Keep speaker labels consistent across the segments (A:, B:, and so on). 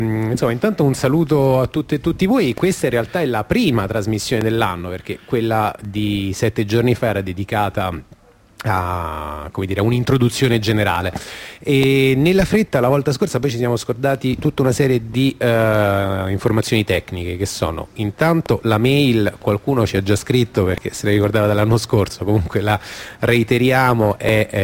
A: Insomma, intanto un saluto a tutte e tutti voi. Questa in realtà è la prima trasmissione dell'anno, perché quella di 7 giorni fa era dedicata a, come dire, un'introduzione generale, e nella fretta la volta scorsa poi ci siamo scordati tutta una serie di informazioni tecniche, che sono intanto la mail. Qualcuno ci ha già scritto perché se la ricordava dall'anno scorso, comunque la reiteriamo, è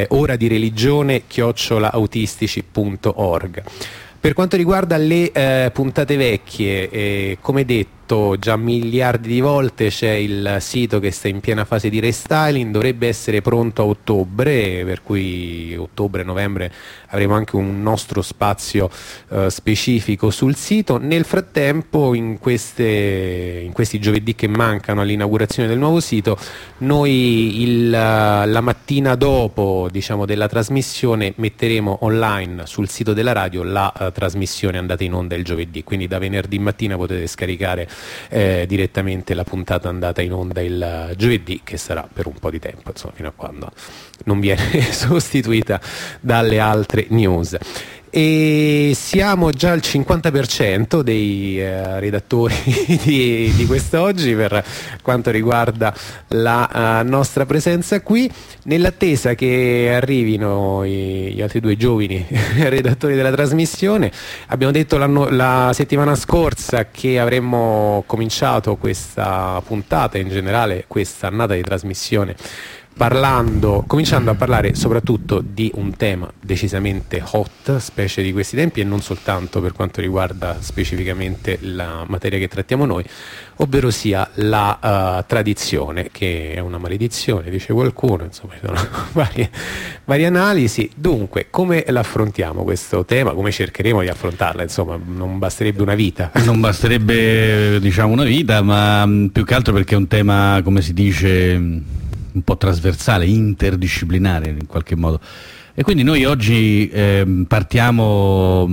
A: oradireligione@autistici.org. Per quanto riguarda le puntate vecchie, come detto già miliardi di volte, c'è il sito che sta in piena fase di restyling, dovrebbe essere pronto a ottobre, per cui ottobre-novembre avremo anche un nostro spazio specifico sul sito. Nel frattempo, in questi giovedì che mancano all'inaugurazione del nuovo sito, noi la mattina dopo, diciamo, della trasmissione metteremo online sul sito della radio la trasmissione andata in onda il giovedì, quindi da venerdì mattina potete scaricare direttamente la puntata andata in onda il giovedì, che sarà per un po' di tempo, insomma, fino a quando non viene sostituita dalle altre news. E siamo già al 50% dei redattori di quest'oggi per quanto riguarda la nostra presenza qui, nell'attesa che arrivino gli altri due giovani redattori della trasmissione. Abbiamo detto la settimana scorsa che avremmo cominciato questa puntata, in generale questa annata di trasmissione, cominciando a parlare soprattutto di un tema decisamente hot, specie di questi tempi, e non soltanto per quanto riguarda specificamente la materia che trattiamo noi, ovvero sia la tradizione, che è una maledizione, dice qualcuno. Insomma, ci sono varie analisi. Dunque, come l'affrontiamo questo tema? Come cercheremo di affrontarla? Insomma, non basterebbe una vita.
B: Non basterebbe, diciamo, una vita, ma più che altro perché è un tema, come si dice, un po' trasversale, interdisciplinare in qualche modo. E quindi noi oggi partiamo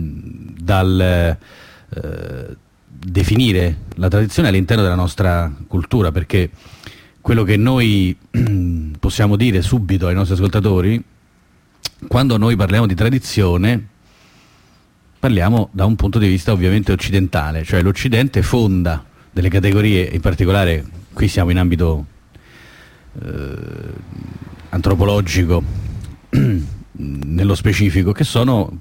B: dal definire la tradizione all'interno della nostra cultura, perché quello che noi possiamo dire subito ai nostri ascoltatori, quando noi parliamo di tradizione, parliamo da un punto di vista ovviamente occidentale, cioè l'Occidente fonda delle categorie, in particolare qui siamo in ambito antropologico nello specifico, che sono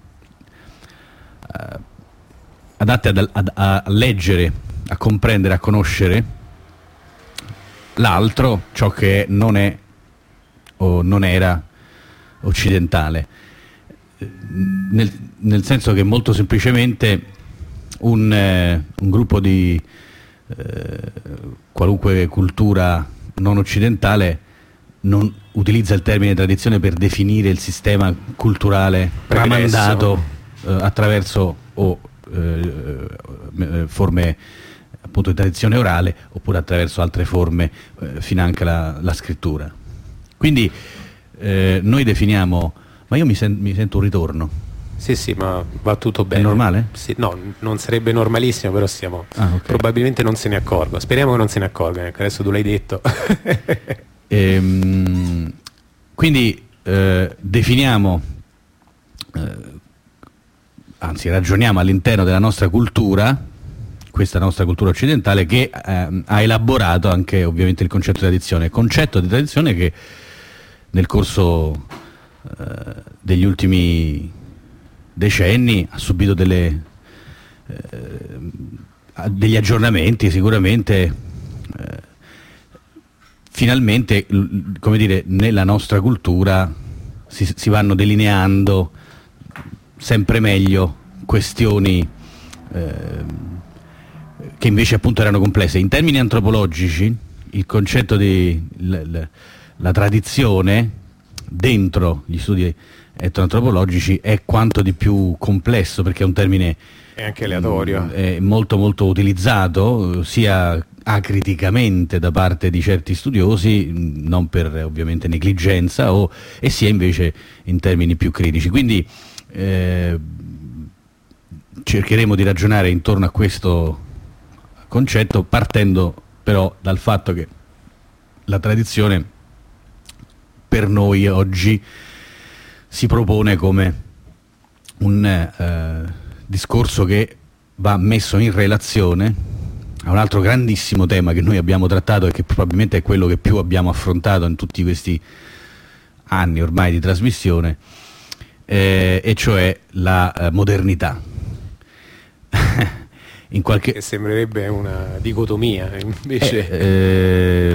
B: adatte a leggere, a comprendere, a conoscere l'altro, ciò che non è o non era occidentale, nel senso che molto semplicemente un gruppo di qualunque cultura non occidentale non utilizza il termine tradizione per definire il sistema culturale tramandato attraverso forme appunto di tradizione orale, oppure attraverso altre forme, finanche la scrittura. Quindi noi definiamo, ma io mi sento un ritorno.
A: Sì, ma va tutto bene.
B: È normale?
A: Sì, no, non sarebbe normalissimo, però
B: okay.
A: Probabilmente non se ne accorga. Speriamo che non se ne accorga, adesso tu l'hai detto.
B: Quindi definiamo, anzi ragioniamo all'interno della nostra cultura, questa nostra cultura occidentale, che ha elaborato anche ovviamente il concetto di tradizione che nel corso degli ultimi decenni ha subito degli aggiornamenti sicuramente. Finalmente, come dire, nella nostra cultura si vanno delineando sempre meglio questioni che invece appunto erano complesse. In termini antropologici, il concetto di la tradizione dentro gli studi etnoantropologici è quanto di più complesso, perché è un termine
A: è anche aleatorio,
B: è molto molto utilizzato sia acriticamente da parte di certi studiosi, non per ovviamente negligenza, e sia invece in termini più critici. Quindi cercheremo di ragionare intorno a questo concetto, partendo però dal fatto che la tradizione per noi oggi si propone come un discorso che va messo in relazione a un altro grandissimo tema che noi abbiamo trattato e che probabilmente è quello che più abbiamo affrontato in tutti questi anni ormai di trasmissione, e cioè la modernità. In qualche...
A: Che sembrerebbe una dicotomia, invece...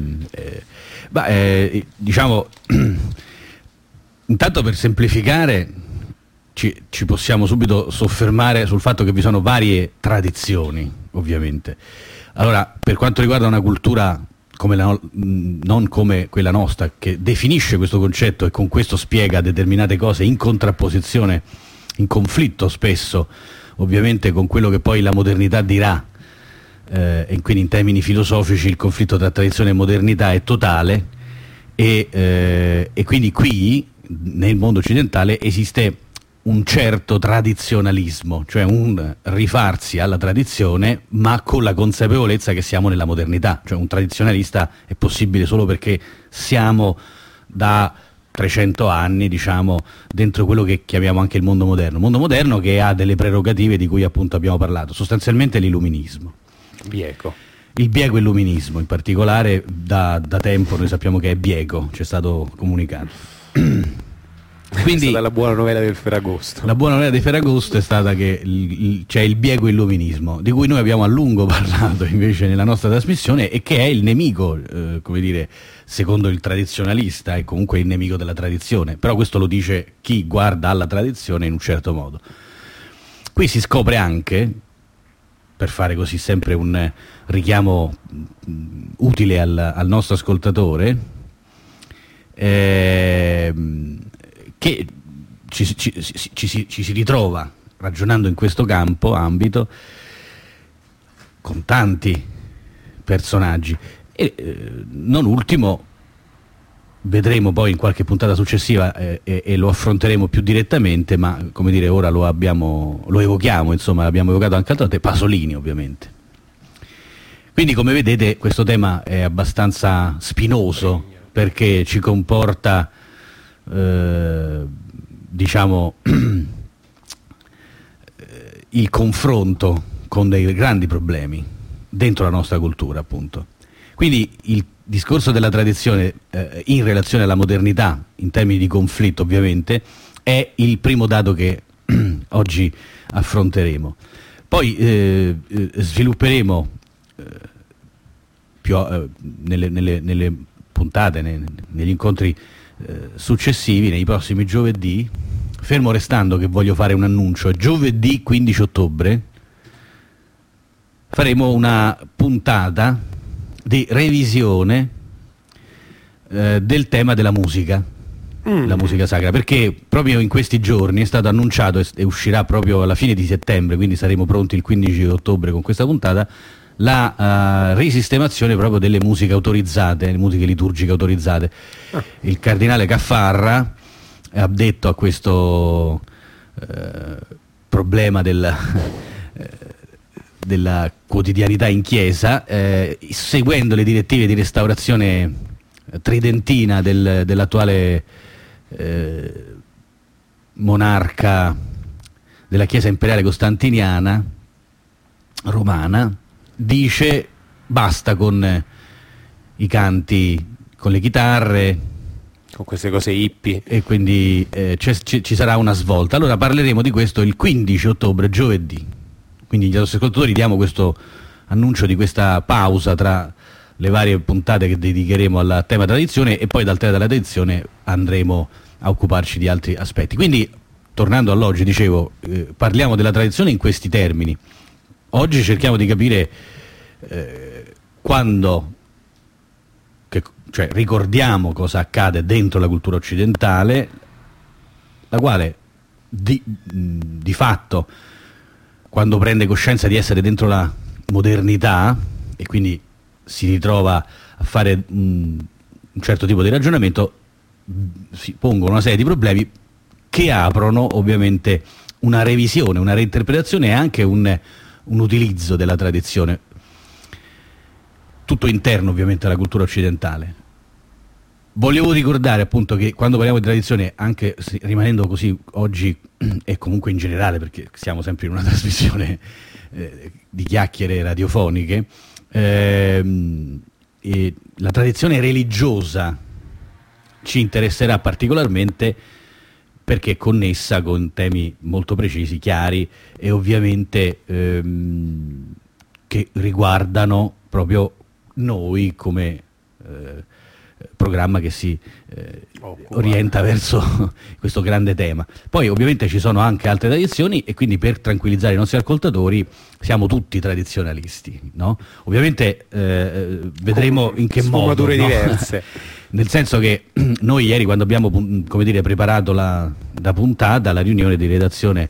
B: diciamo, intanto per semplificare ci possiamo subito soffermare sul fatto che vi sono varie tradizioni, ovviamente. Allora, per quanto riguarda una cultura come non come quella nostra, che definisce questo concetto e con questo spiega determinate cose in contrapposizione, in conflitto spesso, ovviamente, con quello che poi la modernità dirà, e quindi in termini filosofici il conflitto tra tradizione e modernità è totale, e quindi qui nel mondo occidentale esiste un certo tradizionalismo, cioè un rifarsi alla tradizione ma con la consapevolezza che siamo nella modernità. Cioè un tradizionalista è possibile solo perché siamo da 300 anni, diciamo, dentro quello che chiamiamo anche il mondo moderno che ha delle prerogative di cui appunto abbiamo parlato, sostanzialmente l'illuminismo. Il bieco illuminismo, in particolare da tempo noi sappiamo che è bieco, ci è stato comunicato. Quindi,
A: è stata la buona novella del Ferragosto.
B: La buona novella di Ferragosto è stata che c'è il bieco illuminismo, di cui noi abbiamo a lungo parlato invece nella nostra trasmissione, e che è il nemico, come dire, secondo il tradizionalista, è comunque il nemico della tradizione, però questo lo dice chi guarda alla tradizione in un certo modo. Qui si scopre anche, per fare così sempre un richiamo utile al nostro ascoltatore, che ci si ritrova ragionando in questo ambito con tanti personaggi, e non ultimo vedremo poi in qualche puntata successiva, e lo affronteremo più direttamente, ma come dire, ora lo evochiamo, insomma, l'abbiamo evocato anche altre volte, Pasolini ovviamente. Quindi, come vedete, questo tema è abbastanza spinoso, perché ci comporta diciamo il confronto con dei grandi problemi dentro la nostra cultura, appunto. Quindi il discorso della tradizione in relazione alla modernità, in termini di conflitto ovviamente, è il primo dato che oggi affronteremo. Poi svilupperemo nelle puntate, negli incontri successivi, nei prossimi giovedì, fermo restando che voglio fare un annuncio. Giovedì 15 ottobre faremo una puntata di revisione del tema della musica, la musica sacra, perché proprio in questi giorni è stato annunciato, e uscirà proprio alla fine di settembre, quindi saremo pronti il 15 ottobre con questa puntata, la risistemazione proprio delle musiche autorizzate, le musiche liturgiche autorizzate. Il cardinale Caffarra ha detto a questo problema della quotidianità in chiesa, seguendo le direttive di restaurazione tridentina dell'attuale monarca della Chiesa imperiale costantiniana romana, dice basta con i canti con le chitarre,
A: con queste cose hippie,
B: e quindi ci sarà una svolta. Allora parleremo di questo il 15 ottobre, giovedì. Quindi agli ascoltatori diamo questo annuncio di questa pausa tra le varie puntate che dedicheremo al tema tradizione, e poi dal tema della tradizione andremo a occuparci di altri aspetti. Quindi, tornando all'oggi, dicevo, parliamo della tradizione in questi termini. Oggi cerchiamo di capire cioè ricordiamo cosa accade dentro la cultura occidentale, la quale di fatto, quando prende coscienza di essere dentro la modernità e quindi si ritrova a fare un certo tipo di ragionamento, si pongono una serie di problemi che aprono ovviamente una revisione, una reinterpretazione e anche un utilizzo della tradizione, tutto interno ovviamente alla cultura occidentale. Volevo ricordare appunto che quando parliamo di tradizione, anche rimanendo così oggi e comunque in generale, perché siamo sempre in una trasmissione di chiacchiere radiofoniche, e la tradizione religiosa ci interesserà particolarmente perché è connessa con temi molto precisi, chiari e ovviamente che riguardano proprio noi come programma che si orienta verso questo grande tema. Poi ovviamente ci sono anche altre tradizioni e quindi, per tranquillizzare i nostri ascoltatori, siamo tutti tradizionalisti, no? Ovviamente vedremo in che modo, no?
A: diverse.
B: Nel senso che noi ieri, quando abbiamo preparato la puntata, la riunione di redazione,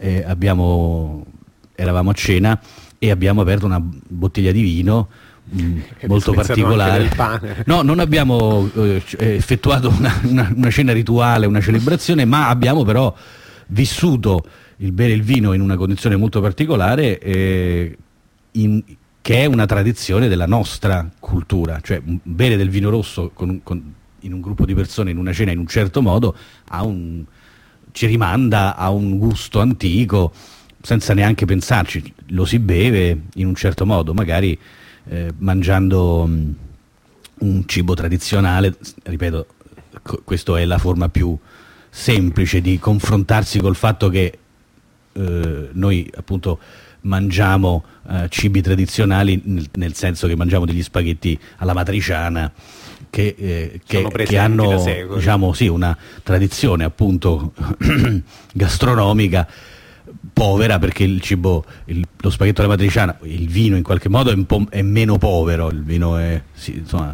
B: eravamo a cena e abbiamo aperto una bottiglia di vino molto particolare. No, non abbiamo effettuato una cena rituale, una celebrazione, ma abbiamo però vissuto il bere il vino in una condizione molto particolare, che è una tradizione della nostra cultura. Cioè, bere del vino rosso in un gruppo di persone in una cena in un certo modo ci rimanda a un gusto antico, senza neanche pensarci. Lo si beve in un certo modo, magari mangiando un cibo tradizionale. Ripeto, questa è la forma più semplice di confrontarsi col fatto che noi appunto mangiamo cibi tradizionali, nel senso che mangiamo degli spaghetti alla matriciana che hanno, diciamo, sì, una tradizione appunto gastronomica povera, perché il cibo, lo spaghetto alla matriciana, il vino in qualche modo è meno povero. Il vino è, sì, insomma,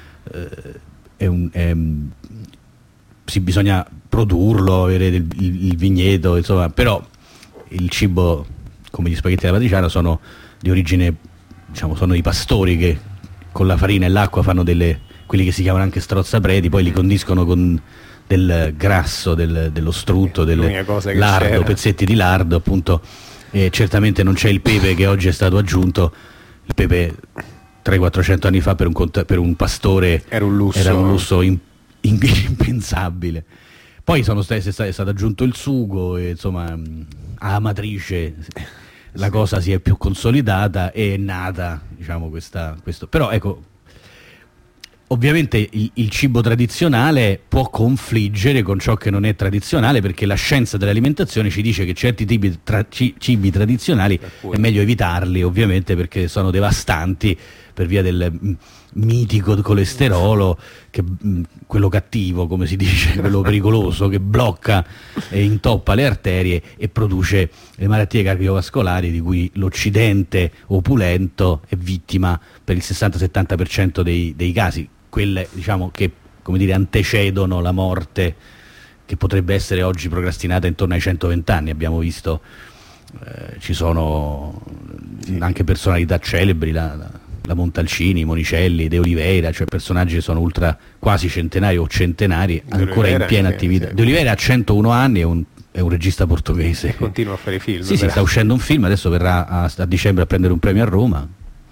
B: bisogna produrlo, avere il vigneto, insomma, però il cibo come gli spaghetti alla matriciana sono di origine, diciamo, sono i pastori che con la farina e l'acqua fanno quelli che si chiamano anche strozzapreti, poi li condiscono con del grasso, dello strutto, del lardo, pezzetti di lardo, appunto. Certamente non c'è il pepe che oggi è stato aggiunto. Il pepe 300-400 anni fa per un pastore era un lusso impensabile. Poi è stato aggiunto il sugo e, insomma, a matrice la cosa si è più consolidata e è nata, diciamo, questo. Però ecco, ovviamente il cibo tradizionale può confliggere con ciò che non è tradizionale, perché la scienza dell'alimentazione ci dice che certi tipi cibi tradizionali è meglio evitarli, ovviamente, perché sono devastanti per via del mitico colesterolo, quello cattivo, come si dice, quello pericoloso, che blocca e intoppa le arterie e produce le malattie cardiovascolari di cui l'Occidente opulento è vittima per il 60-70% dei casi. Quelle, diciamo, che, come dire, antecedono la morte, che potrebbe essere oggi procrastinata intorno ai 120 anni. Abbiamo visto, ci sono anche personalità celebri, la Montalcini, Monicelli, De Oliveira, cioè personaggi che sono quasi centenari o centenari, ancora in piena attività. De Oliveira ha 101 anni, è un regista portoghese.
A: Continua a fare film.
B: Sì, sta uscendo un film, adesso verrà a dicembre a prendere un premio a Roma.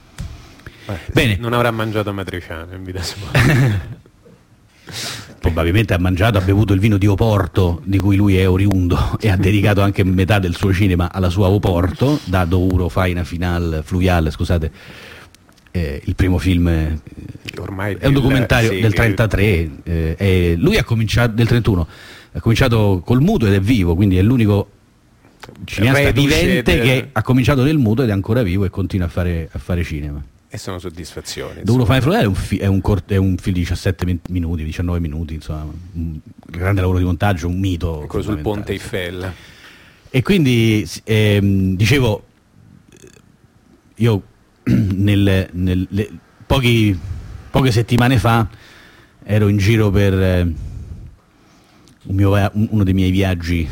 B: Bene.
A: Non avrà mangiato matriciana in vita sua.
B: Probabilmente ha bevuto il vino di Oporto, di cui lui è oriundo, e ha dedicato anche metà del suo cinema alla sua Oporto, da Douro Faina Final Fluviale, scusate. Il primo film ormai è un documentario del 33, lui ha cominciato del 31, ha cominciato col muto ed è vivo, quindi è l'unico cineasta vivente che ha cominciato nel muto ed è ancora vivo e continua a fare cinema.
A: E sono soddisfazioni.
B: Douro Faina Fluviale è un film di 17 minuti, 19 minuti, insomma, un grande lavoro di montaggio, un mito.
A: Quello sul Ponte Eiffel.
B: E quindi dicevo, io poche settimane fa ero in giro per uno dei miei viaggi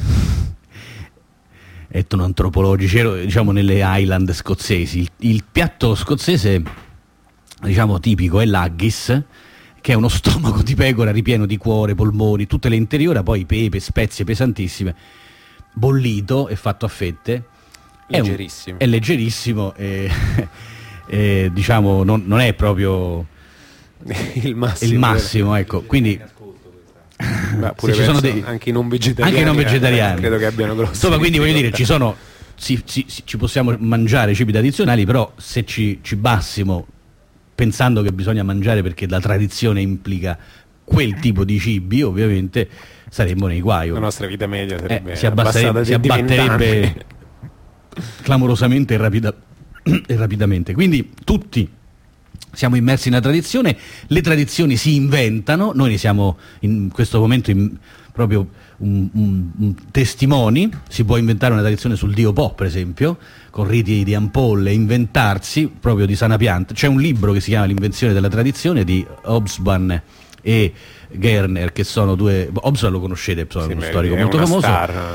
B: etnoantropologici, ero, diciamo, nelle Highland scozzesi. Il piatto scozzese, diciamo, tipico è l'haggis, che è uno stomaco di pecora ripieno di cuore, polmoni, tutte le interiora, poi pepe, spezie pesantissime, bollito e fatto a fette.
A: Leggerissimo.
B: È leggerissimo e diciamo non è proprio il massimo, ecco. Quindi
A: Ma pure
B: ci sono
A: anche i non vegetariani.
B: Anche i non vegetariani.
A: Credo che abbiano grossi.
B: Insomma, quindi voglio dire, ci sono. Ci possiamo mangiare cibi tradizionali, però se ci cibassimo pensando che bisogna mangiare perché la tradizione implica quel tipo di cibi, ovviamente saremmo nei guai.
A: La nostra vita media sarebbe
B: si abbatterebbe clamorosamente e rapidamente. Quindi tutti siamo immersi nella tradizione, le tradizioni si inventano, noi ne siamo in questo momento proprio un testimoni. Si può inventare una tradizione sul dio Po, per esempio, con riti di ampolle, inventarsi proprio di sana pianta. C'è un libro che si chiama L'invenzione della tradizione di Hobsbawm e Gerner, che sono due. Hobsbawm lo conoscete, è uno storico molto famoso,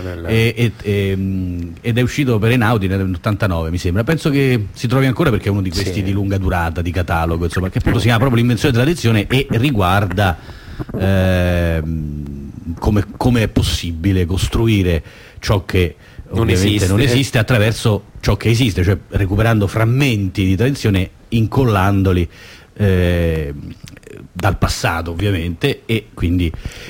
B: ed è uscito per Einaudi nell'89, mi sembra. Penso che si trovi ancora perché è uno di questi di lunga durata, di catalogo, insomma, che appunto si chiama proprio L'invenzione della tradizione e riguarda come è possibile costruire ciò che ovviamente non esiste attraverso ciò che esiste, cioè recuperando frammenti di tradizione, incollandoli dal passato, ovviamente, e quindi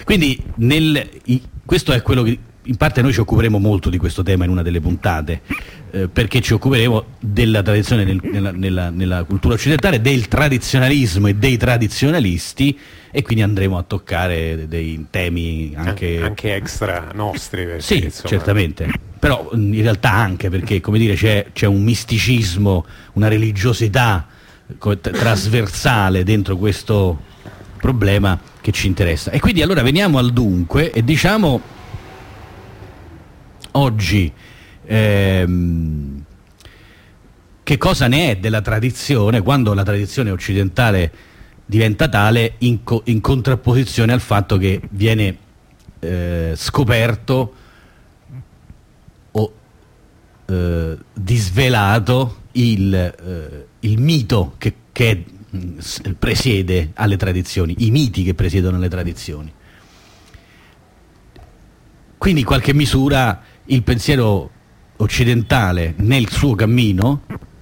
B: questo è quello che in parte noi ci occuperemo molto di questo tema in una delle puntate, perché ci occuperemo della tradizione nella cultura occidentale, del tradizionalismo e dei tradizionalisti, e quindi andremo a toccare dei temi anche
A: extra nostri. Perché,
B: sì, insomma, certamente, però in realtà anche perché, come dire, c'è un misticismo, una religiosità trasversale dentro questo problema che ci interessa. E quindi allora veniamo al dunque e diciamo oggi che cosa ne è della tradizione, quando la tradizione occidentale diventa tale in contrapposizione al fatto che viene scoperto o disvelato il mito che presiede alle tradizioni, i miti che presiedono alle tradizioni. Quindi in qualche misura il pensiero occidentale nel suo cammino,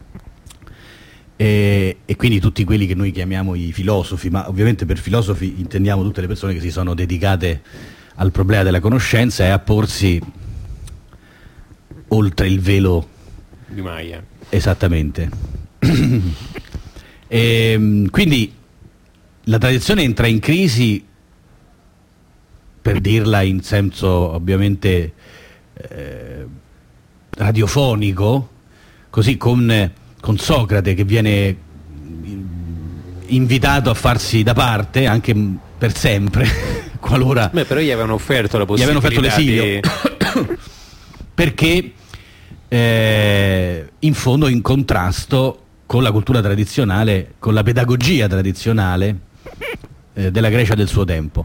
B: e quindi tutti quelli che noi chiamiamo i filosofi, ma ovviamente per filosofi intendiamo tutte le persone che si sono dedicate al problema della conoscenza e a porsi oltre il velo
A: di Maya.
B: Esattamente. Quindi la tradizione entra in crisi, per dirla in senso ovviamente radiofonico, così con Socrate che viene invitato a farsi da parte anche per sempre qualora.
A: Beh, però gli avevano offerto la possibilità,
B: gli avevano offerto l'esilio perché in fondo in contrasto con la cultura tradizionale, con la pedagogia tradizionale della Grecia del suo tempo.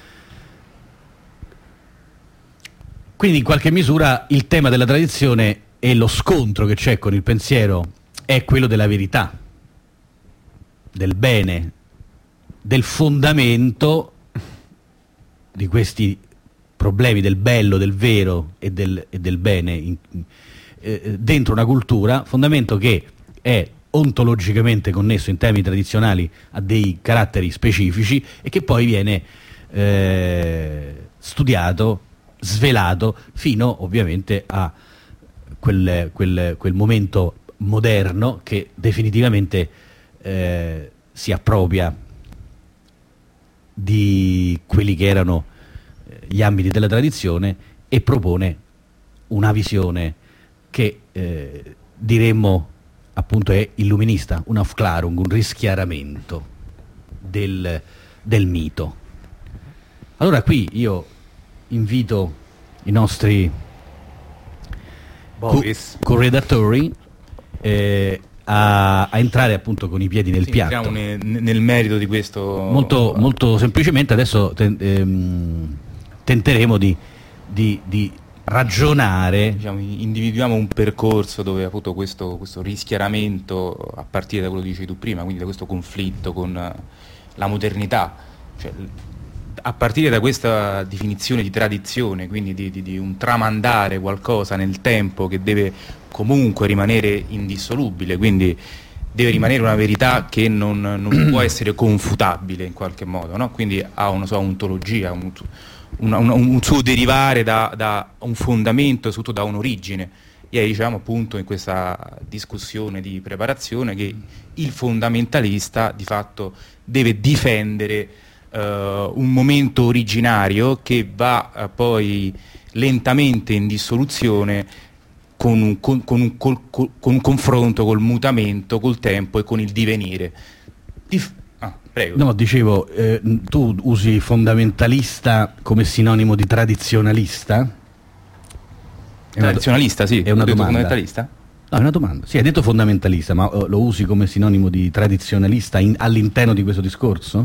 B: Quindi in qualche misura il tema della tradizione e lo scontro che c'è con il pensiero è quello della verità, del bene, del fondamento di questi problemi del bello, del vero e del bene dentro una cultura, fondamento che è ontologicamente connesso in termini tradizionali a dei caratteri specifici e che poi viene studiato, svelato fino ovviamente a quel momento moderno che definitivamente si appropria di quelli che erano gli ambiti della tradizione e propone una visione che diremmo appunto è illuminista, un Aufklärung, un rischiaramento del mito. Allora qui io invito i nostri corredatori a entrare appunto con i piedi nel piatto.
C: Entriamo nel merito di questo.
B: Molto, molto semplicemente adesso tenteremo di ragionare.
C: Diciamo, individuiamo un percorso dove appunto questo rischiaramento, a partire da quello che dicevi tu prima, quindi da questo conflitto con la modernità, cioè a partire da questa definizione di tradizione, quindi di un tramandare qualcosa nel tempo che deve comunque rimanere indissolubile, quindi deve rimanere una verità che non può essere confutabile in qualche modo, no? Quindi ha una sua ontologia, un suo derivare da un fondamento, soprattutto da un'origine. Ieri diciamo appunto in questa discussione di preparazione che il fondamentalista di fatto deve difendere un momento originario che va poi lentamente in dissoluzione con un confronto col mutamento, col tempo e con il divenire. Prego.
B: No, dicevo, tu usi fondamentalista come sinonimo di tradizionalista?
C: Tradizionalista, sì.
B: È una domanda.
C: Fondamentalista?
B: No, è una domanda. Sì, hai detto fondamentalista, ma lo usi come sinonimo di tradizionalista all'interno di questo discorso?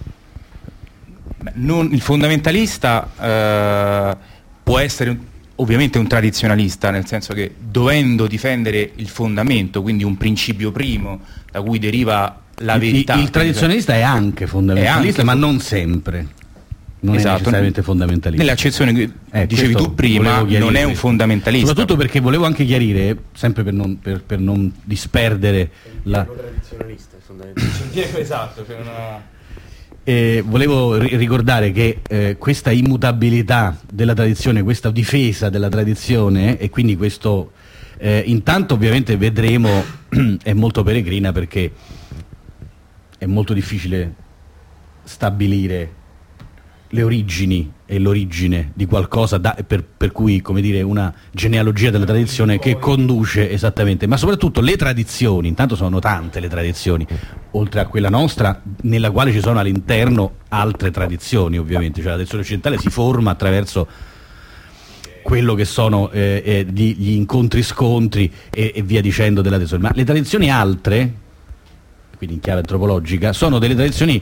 C: Il fondamentalista può essere ovviamente un tradizionalista, nel senso che dovendo difendere il fondamento, quindi un principio primo da cui deriva la verità.
B: Il tradizionalista è anche fondamentalista, ma non sempre. Non
C: esatto,
B: è necessariamente fondamentalista.
C: Nell'accezione che dicevi tu prima, non è un fondamentalista.
B: Soprattutto perché volevo anche chiarire, sempre per non disperdere la...
A: tradizionalista, fondamentalista.
C: Esatto, cioè
B: volevo ricordare che questa immutabilità della tradizione, questa difesa della tradizione, e quindi questo intanto ovviamente vedremo è molto peregrina, perché è molto difficile stabilire le origini e l'origine di qualcosa, per cui, come dire, una genealogia della tradizione che conduce esattamente, ma soprattutto le tradizioni. Intanto sono tante le tradizioni, oltre a quella nostra, nella quale ci sono all'interno altre tradizioni, ovviamente, cioè la tradizione occidentale si forma attraverso quello che sono gli incontri-scontri e via dicendo della tradizione, ma le tradizioni altre, quindi in chiave antropologica, sono delle tradizioni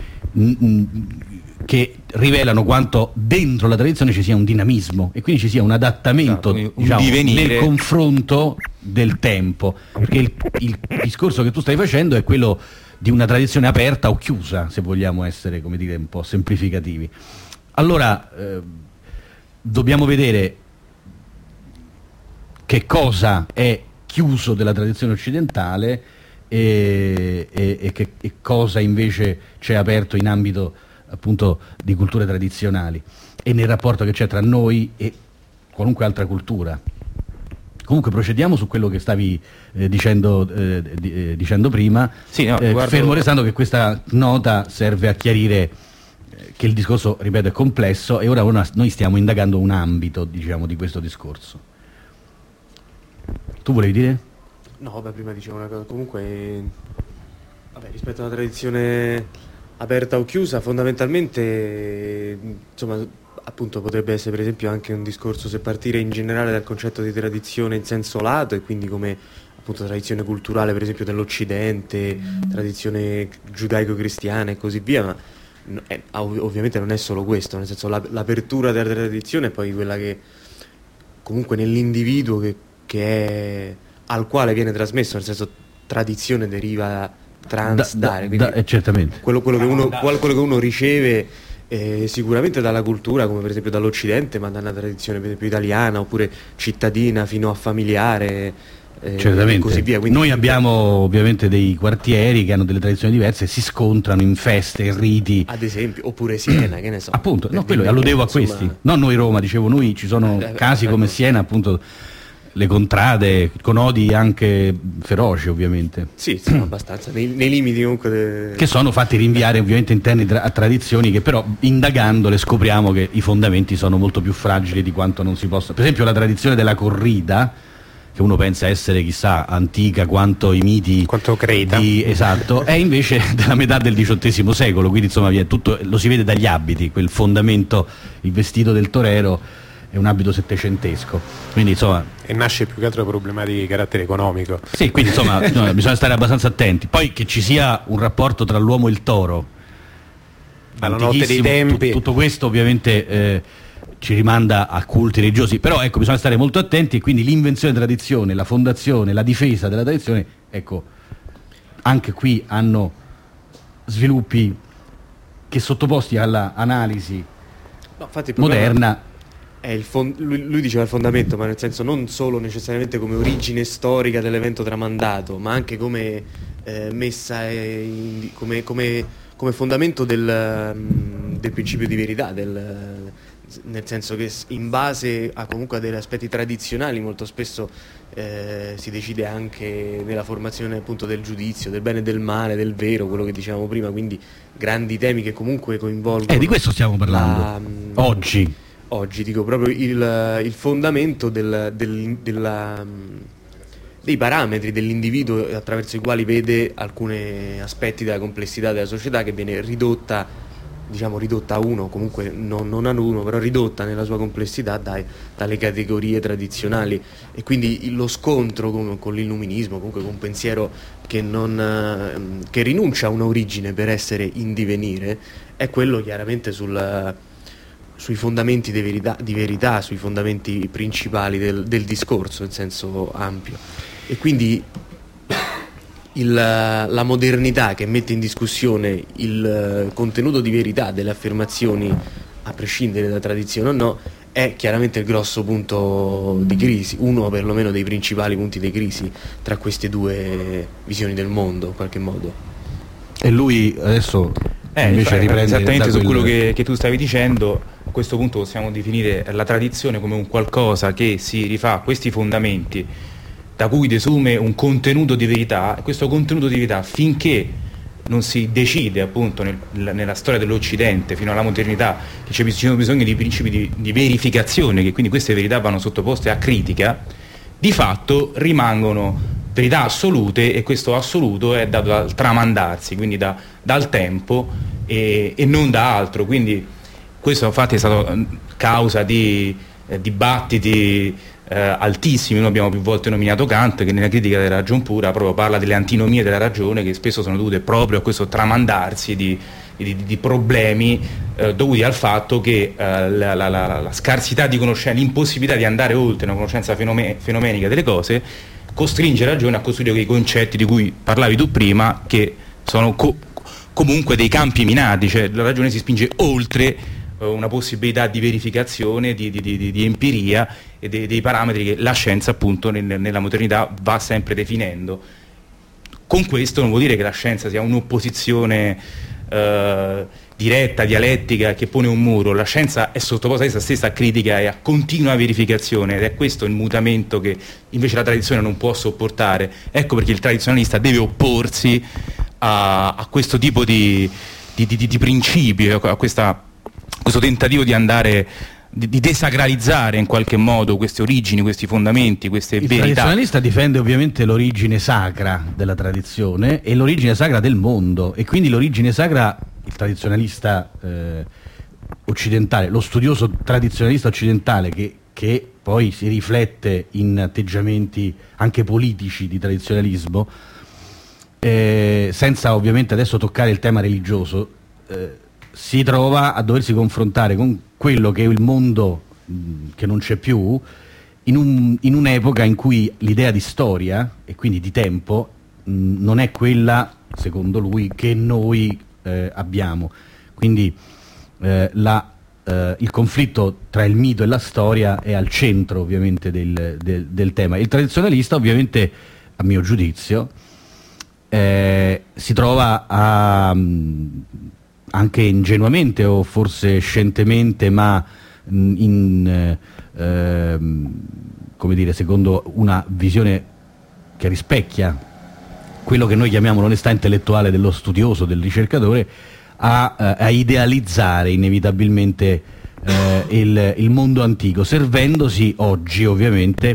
B: che rivelano quanto dentro la tradizione ci sia un dinamismo e quindi ci sia un adattamento, diciamo, nel confronto del tempo, perché il discorso che tu stai facendo è quello di una tradizione aperta o chiusa, se vogliamo essere, come dire, un po' semplificativi. Allora dobbiamo vedere che cosa è chiuso della tradizione occidentale e cosa invece c'è aperto in ambito appunto di culture tradizionali e nel rapporto che c'è tra noi e qualunque altra cultura. Comunque procediamo su quello che stavi dicendo prima,
C: sì, no,
B: fermo restando che questa nota serve a chiarire che il discorso, ripeto, è complesso e ora noi stiamo indagando un ambito, diciamo, di questo discorso. Tu volevi dire?
D: No, vabbè, prima dicevo una cosa, comunque rispetto a una tradizione aperta o chiusa, fondamentalmente, insomma, appunto potrebbe essere per esempio anche un discorso, se partire in generale dal concetto di tradizione in senso lato e quindi come appunto tradizione culturale per esempio dell'Occidente, tradizione giudaico-cristiana e così via, ma ovviamente non è solo questo, nel senso l'apertura della tradizione è poi quella che comunque nell'individuo che è, al quale viene trasmesso, nel senso tradizione deriva
B: certamente.
D: Quello che uno riceve sicuramente dalla cultura, come per esempio dall'Occidente, ma da una tradizione per esempio italiana oppure cittadina fino a familiare,
B: certamente.
D: E così via. Quindi
B: noi abbiamo ovviamente dei quartieri che hanno delle tradizioni diverse e si scontrano in feste e riti,
D: ad esempio, oppure Siena, che ne so,
B: appunto, no, quello alludevo a questi, non noi Roma, dicevo noi, ci sono casi come Siena, appunto, le contrade con odi anche feroci, ovviamente.
D: Sì, abbastanza, nei limiti comunque
B: che sono fatti rinviare ovviamente interni a tradizioni che però indagandole scopriamo che i fondamenti sono molto più fragili di quanto non si possa. Per esempio la tradizione della corrida, che uno pensa essere chissà antica quanto i miti,
A: quanto creda,
B: esatto, è invece della metà del XVIII secolo, quindi insomma tutto lo si vede dagli abiti, quel fondamento, il vestito del torero è un abito settecentesco, quindi insomma,
A: e nasce più che altro da problematiche di carattere economico.
B: Sì, quindi insomma no, bisogna stare abbastanza attenti. Poi che ci sia un rapporto tra l'uomo e il toro
A: dalla notte dei tempi,
B: tutto questo ovviamente ci rimanda a culti religiosi, però ecco, bisogna stare molto attenti, e quindi l'invenzione della tradizione, la fondazione, la difesa della tradizione, ecco, anche qui hanno sviluppi che, sottoposti alla analisi moderna,
D: lui diceva il fondamento, ma nel senso non solo necessariamente come origine storica dell'evento tramandato, ma anche come messa come fondamento del principio di verità, nel senso che in base a comunque a degli aspetti tradizionali molto spesso si decide anche nella formazione appunto del giudizio, del bene e del male, del vero, quello che dicevamo prima, quindi grandi temi che comunque coinvolgono.
B: Di questo stiamo parlando oggi.
D: Oggi dico proprio il fondamento dei parametri dell'individuo attraverso i quali vede alcuni aspetti della complessità della società, che viene ridotta a uno, comunque non a uno, però ridotta nella sua complessità dalle categorie tradizionali, e quindi lo scontro con l'illuminismo, comunque con un pensiero che rinuncia a un'origine per essere in divenire, è quello chiaramente sui fondamenti di verità, sui fondamenti principali del discorso in senso ampio. E quindi la modernità che mette in discussione il contenuto di verità delle affermazioni, a prescindere da tradizione o no, è chiaramente il grosso punto di crisi, uno perlomeno dei principali punti di crisi tra queste due visioni del mondo, in qualche modo.
B: E lui adesso invece riprende
C: esattamente su quello che tu stavi dicendo. A questo punto possiamo definire la tradizione come un qualcosa che si rifà a questi fondamenti, da cui desume un contenuto di verità, e questo contenuto di verità, finché non si decide appunto nella storia dell'Occidente fino alla modernità che c'è bisogno di principi di verificazione, che quindi queste verità vanno sottoposte a critica, di fatto rimangono verità assolute, e questo assoluto è dato dal tramandarsi, quindi dal tempo e non da altro. Quindi questo infatti è stato causa di dibattiti altissimi. Noi abbiamo più volte nominato Kant, che nella critica della ragion pura proprio parla delle antinomie della ragione, che spesso sono dovute proprio a questo tramandarsi di problemi dovuti al fatto che la scarsità di conoscenza, l'impossibilità di andare oltre una conoscenza fenomenica delle cose, costringe la ragione a costruire quei concetti di cui parlavi tu prima, che sono comunque dei campi minati, cioè la ragione si spinge oltre una possibilità di verificazione, di empiria e dei parametri che la scienza appunto nella modernità va sempre definendo. Con questo non vuol dire che la scienza sia un'opposizione diretta, dialettica, che pone un muro. La scienza è sottoposta a essa stessa a critica e a continua verificazione, ed è questo il mutamento che invece la tradizione non può sopportare. Ecco perché il tradizionalista deve opporsi a questo tipo di principi, a questo tentativo di andare di desacralizzare in qualche modo queste origini, questi fondamenti, queste verità.
B: Il tradizionalista difende ovviamente l'origine sacra della tradizione e l'origine sacra del mondo, e quindi l'origine sacra, il tradizionalista occidentale, lo studioso tradizionalista occidentale che poi si riflette in atteggiamenti anche politici di tradizionalismo, senza ovviamente adesso toccare il tema religioso, si trova a doversi confrontare con quello che è il mondo che non c'è più, in un'epoca in cui l'idea di storia e quindi di tempo non è quella, secondo lui, che noi abbiamo. Quindi il conflitto tra il mito e la storia è al centro ovviamente del tema. Il tradizionalista ovviamente, a mio giudizio, si trova anche ingenuamente o forse scientemente, ma come dire, secondo una visione che rispecchia quello che noi chiamiamo l'onestà intellettuale dello studioso, del ricercatore, a idealizzare inevitabilmente il mondo antico, servendosi oggi ovviamente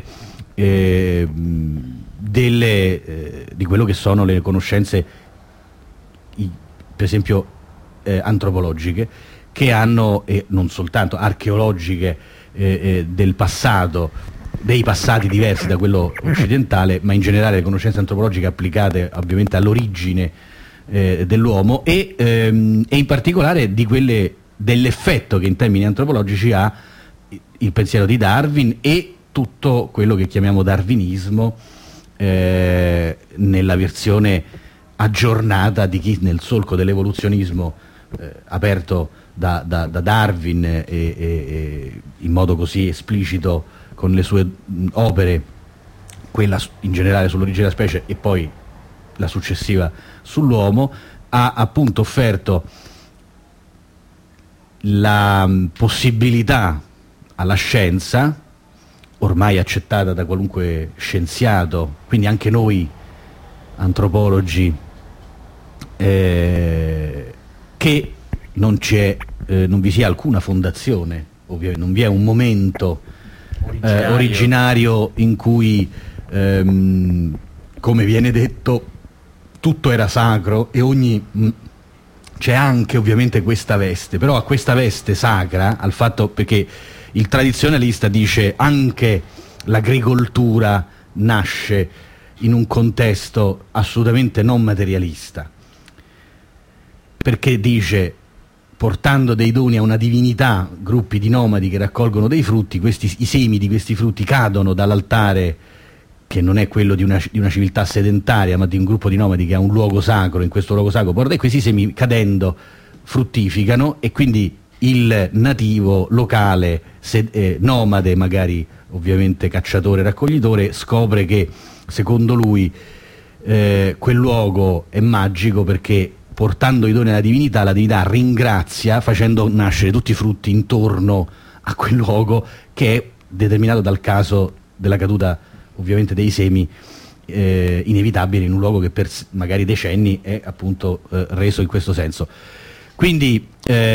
B: di quello che sono le conoscenze, per esempio antropologiche, che hanno, e non soltanto archeologiche, del passato, dei passati diversi da quello occidentale, ma in generale le conoscenze antropologiche applicate ovviamente all'origine dell'uomo e in particolare di quelle dell'effetto che in termini antropologici ha il pensiero di Darwin e tutto quello che chiamiamo darwinismo, nella versione aggiornata di chi nel solco dell'evoluzionismo aperto da Darwin e in modo così esplicito con le sue opere, quella in generale sull'origine della specie e poi la successiva sull'uomo, ha appunto offerto la possibilità alla scienza, ormai accettata da qualunque scienziato, quindi anche noi antropologi, che non vi sia alcuna fondazione, ovviamente non vi è un momento originario in cui, come viene detto, tutto era sacro e c'è anche ovviamente questa veste, però a questa veste sacra, al fatto, perché il tradizionalista dice anche l'agricoltura nasce in un contesto assolutamente non materialista, perché dice, portando dei doni a una divinità, gruppi di nomadi che raccolgono dei frutti, i semi di questi frutti cadono dall'altare, che non è quello di una civiltà sedentaria, ma di un gruppo di nomadi che ha un luogo sacro, in questo luogo sacro porta, e questi semi cadendo fruttificano, e quindi il nativo locale, nomade, magari ovviamente cacciatore, raccoglitore, scopre che secondo lui quel luogo è magico, perché portando i doni alla divinità, la divinità ringrazia facendo nascere tutti i frutti intorno a quel luogo, che è determinato dal caso della caduta ovviamente dei semi inevitabili in un luogo che per magari decenni è appunto reso in questo senso. Quindi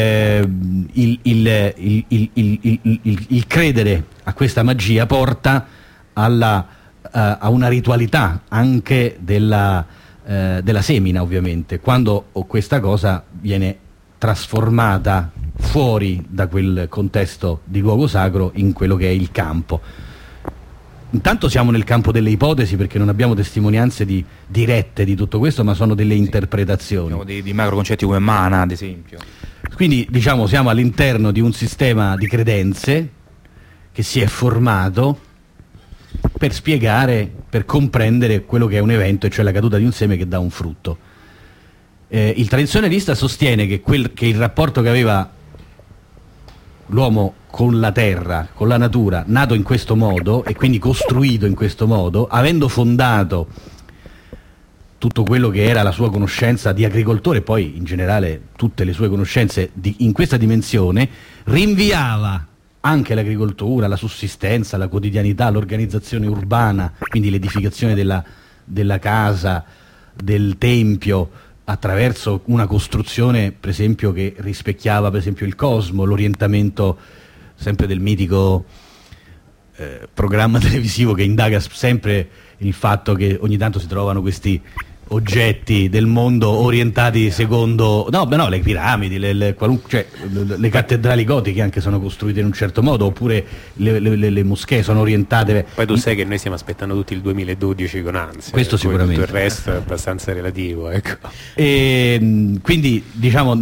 B: il credere a questa magia porta a una ritualità anche della semina, ovviamente, quando questa cosa viene trasformata fuori da quel contesto di luogo sacro in quello che è il campo. Intanto siamo nel campo delle ipotesi, perché non abbiamo testimonianze dirette di tutto questo, ma sono delle interpretazioni.
C: Di macro concetti come mana, ad esempio.
B: Quindi diciamo siamo all'interno di un sistema di credenze che si è formato per spiegare, per comprendere quello che è un evento, e cioè la caduta di un seme che dà un frutto. Il tradizionalista sostiene che il rapporto che aveva l'uomo con la terra, con la natura, nato in questo modo e quindi costruito in questo modo, avendo fondato tutto quello che era la sua conoscenza di agricoltore e poi in generale tutte le sue conoscenze in questa dimensione, rinviava anche l'agricoltura, la sussistenza, la quotidianità, l'organizzazione urbana, quindi l'edificazione della casa, del tempio, attraverso una costruzione per esempio che rispecchiava per esempio il cosmo, l'orientamento sempre del mitico programma televisivo che indaga sempre il fatto che ogni tanto si trovano questi oggetti del mondo orientati secondo le piramidi, le cattedrali gotiche anche sono costruite in un certo modo, oppure le moschee sono orientate.
A: Poi tu sai che noi stiamo aspettando tutti il 2012 con ansia,
B: questo sicuramente,
A: tutto il resto è abbastanza relativo, ecco.
B: E quindi diciamo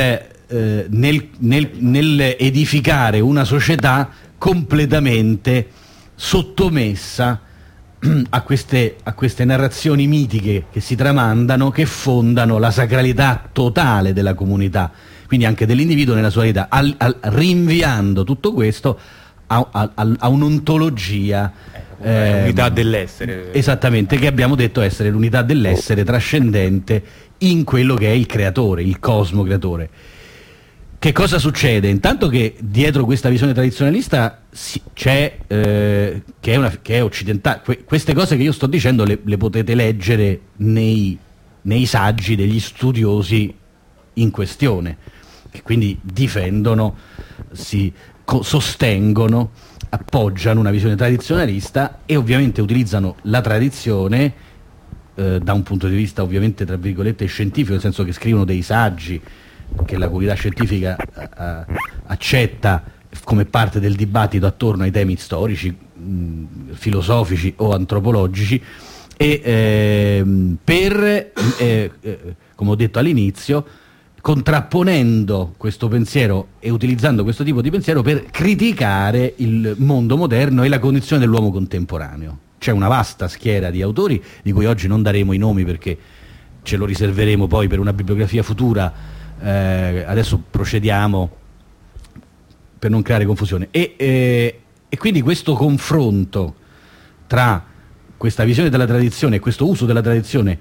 B: nell'edificare una società completamente sottomessa a queste narrazioni mitiche che si tramandano, che fondano la sacralità totale della comunità, quindi anche dell'individuo nella sua vita, rinviando tutto questo a un'ontologia,
C: unità dell'essere,
B: esattamente, che abbiamo detto essere l'unità dell'essere trascendente in quello che è il creatore, il cosmo creatore. Che cosa succede? Intanto che dietro questa visione tradizionalista c'è, che è occidentale. Queste cose che io sto dicendo le potete leggere nei saggi degli studiosi in questione, che quindi difendono, sostengono, appoggiano una visione tradizionalista e ovviamente utilizzano la tradizione da un punto di vista ovviamente tra virgolette scientifico, nel senso che scrivono dei saggi che la comunità scientifica accetta come parte del dibattito attorno ai temi storici, filosofici o antropologici, e come ho detto all'inizio, contrapponendo questo pensiero e utilizzando questo tipo di pensiero per criticare il mondo moderno e la condizione dell'uomo contemporaneo. C'è una vasta schiera di autori di cui oggi non daremo i nomi perché ce lo riserveremo poi per una bibliografia futura. Adesso procediamo per non creare confusione e quindi questo confronto tra questa visione della tradizione e questo uso della tradizione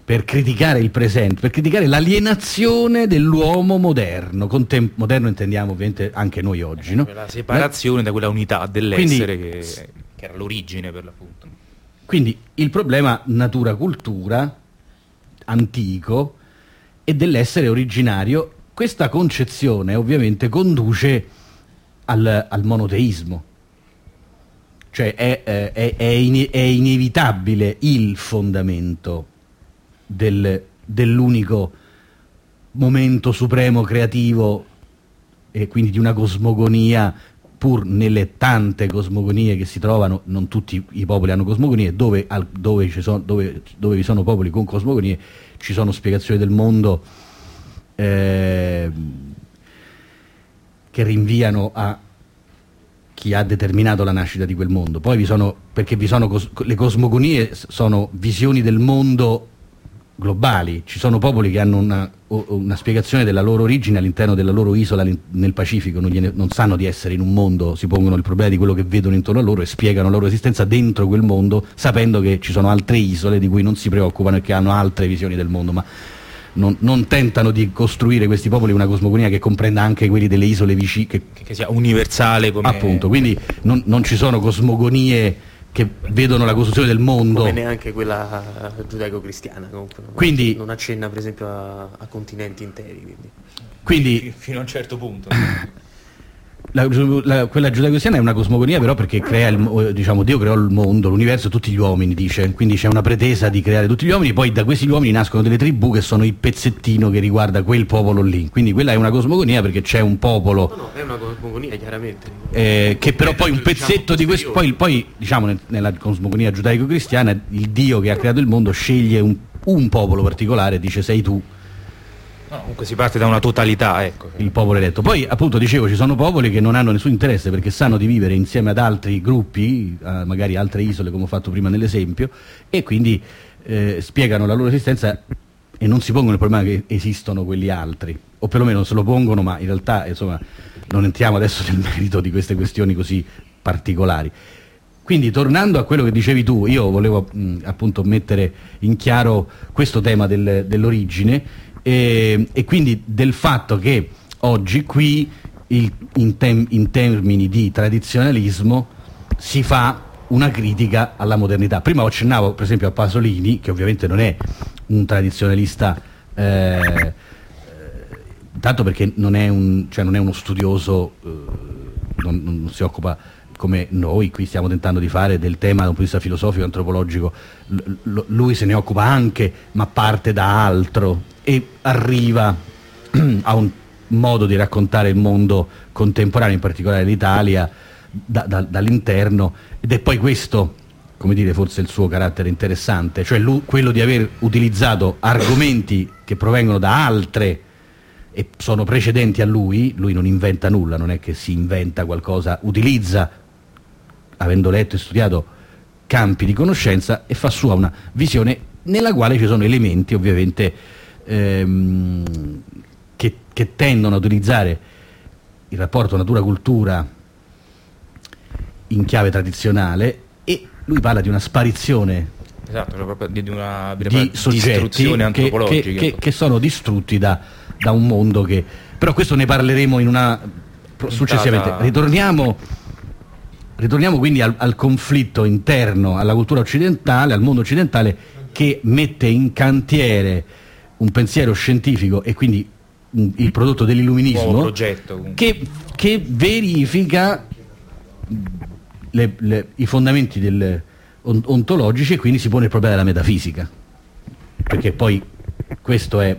B: per criticare il presente, per criticare l'alienazione dell'uomo moderno. Moderno intendiamo ovviamente anche noi oggi, no?
C: La separazione da quella unità dell'essere che era l'origine, per l'appunto.
B: Quindi il problema natura-cultura antico e dell'essere originario, questa concezione ovviamente conduce al monoteismo. Cioè è inevitabile il fondamento dell'unico momento supremo creativo, e quindi di una cosmogonia, pur nelle tante cosmogonie che si trovano. Non tutti i popoli hanno cosmogonie, dove vi sono popoli con cosmogonie ci sono spiegazioni del mondo che rinviano a chi ha determinato la nascita di quel mondo. Poi le cosmogonie sono visioni del mondo globali. Ci sono popoli che hanno una spiegazione della loro origine all'interno della loro isola nel Pacifico, non sanno di essere in un mondo, si pongono il problema di quello che vedono intorno a loro e spiegano la loro esistenza dentro quel mondo, sapendo che ci sono altre isole di cui non si preoccupano e che hanno altre visioni del mondo, ma non tentano di costruire questi popoli una cosmogonia che comprenda anche quelli delle isole vicine,
C: che sia universale come...
B: Appunto, quindi non ci sono cosmogonie che vedono la costruzione del mondo,
D: come neanche quella giudaico-cristiana, comunque
B: quindi
D: non accenna per esempio a continenti interi,
B: quindi
C: fino a un certo punto.
B: Quella giudaico-cristiana è una cosmogonia, però, perché crea Dio creò il mondo, l'universo, tutti gli uomini, dice, quindi c'è una pretesa di creare tutti gli uomini, poi da questi uomini nascono delle tribù che sono il pezzettino che riguarda quel popolo lì, quindi quella è una cosmogonia perché c'è un popolo,
D: no, è una cosmogonia chiaramente,
B: che però poi un pezzetto di questo, poi diciamo nella cosmogonia giudaico-cristiana il Dio che ha creato il mondo sceglie un popolo particolare e dice sei tu.
C: No, comunque si parte da una totalità, ecco.
B: Il popolo eletto. Poi appunto dicevo, ci sono popoli che non hanno nessun interesse perché sanno di vivere insieme ad altri gruppi, magari altre isole, come ho fatto prima nell'esempio, e quindi spiegano la loro esistenza e non si pongono il problema che esistono quelli altri, o perlomeno se lo pongono, ma in realtà insomma non entriamo adesso nel merito di queste questioni così particolari. Quindi tornando a quello che dicevi tu, io volevo appunto mettere in chiaro questo tema dell'origine, e quindi del fatto che oggi qui in termini di tradizionalismo si fa una critica alla modernità. Prima accennavo per esempio a Pasolini, che ovviamente non è un tradizionalista, tanto perché non è uno studioso, non si occupa come noi qui stiamo tentando di fare del tema da un punto di vista filosofico, antropologico. Lui se ne occupa anche, ma parte da altro e arriva a un modo di raccontare il mondo contemporaneo, in particolare l'Italia, dall'interno, ed è poi questo, come dire, forse il suo carattere interessante, cioè quello di aver utilizzato argomenti che provengono da altre e sono precedenti a lui non inventa nulla, non è che si inventa qualcosa, utilizza, avendo letto e studiato, campi di conoscenza e fa sua una visione nella quale ci sono elementi ovviamente che tendono a utilizzare il rapporto natura-cultura in chiave tradizionale, e lui parla di una sparizione,
C: esatto, proprio di una
B: di soggetti
C: antropologica
B: che sono distrutti da un mondo che... Però questo ne parleremo in una successivamente. Ritorniamo quindi al conflitto interno alla cultura occidentale, al mondo occidentale, che mette in cantiere un pensiero scientifico e quindi il prodotto dell'illuminismo,
C: progetto,
B: che verifica i fondamenti ontologici, e quindi si pone il problema della metafisica, perché poi questo è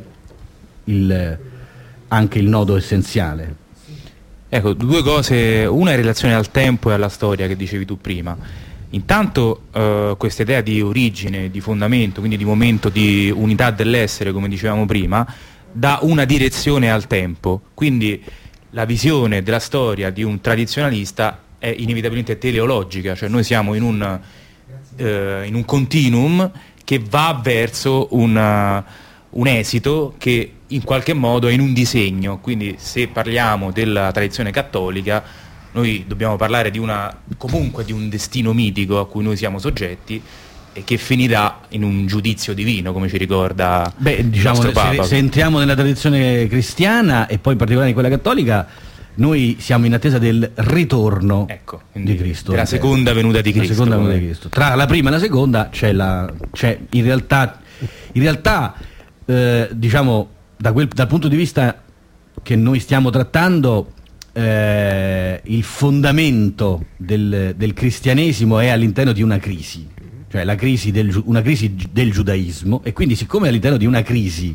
B: anche il nodo essenziale.
C: Ecco, due cose, una in relazione al tempo e alla storia che dicevi tu prima. Intanto questa idea di origine, di fondamento, quindi di momento di unità dell'essere, come dicevamo prima, dà una direzione al tempo, quindi la visione della storia di un tradizionalista è inevitabilmente teleologica, cioè noi siamo in un continuum che va verso un esito che in qualche modo è in un disegno. Quindi se parliamo della tradizione cattolica, noi dobbiamo parlare comunque di un destino mitico a cui noi siamo soggetti, e che finirà in un giudizio divino, come ci ricorda
B: diciamo,
C: il nostro Papa.
B: se entriamo nella tradizione cristiana e poi in particolare in quella cattolica, noi siamo in attesa del ritorno di Cristo,
C: della seconda venuta di Cristo.
B: Seconda venuta di Cristo. Tra la prima e la seconda c'è in realtà diciamo dal punto di vista che noi stiamo trattando, il fondamento del cristianesimo è all'interno di una crisi, cioè una crisi del giudaismo, e quindi siccome all'interno di una crisi,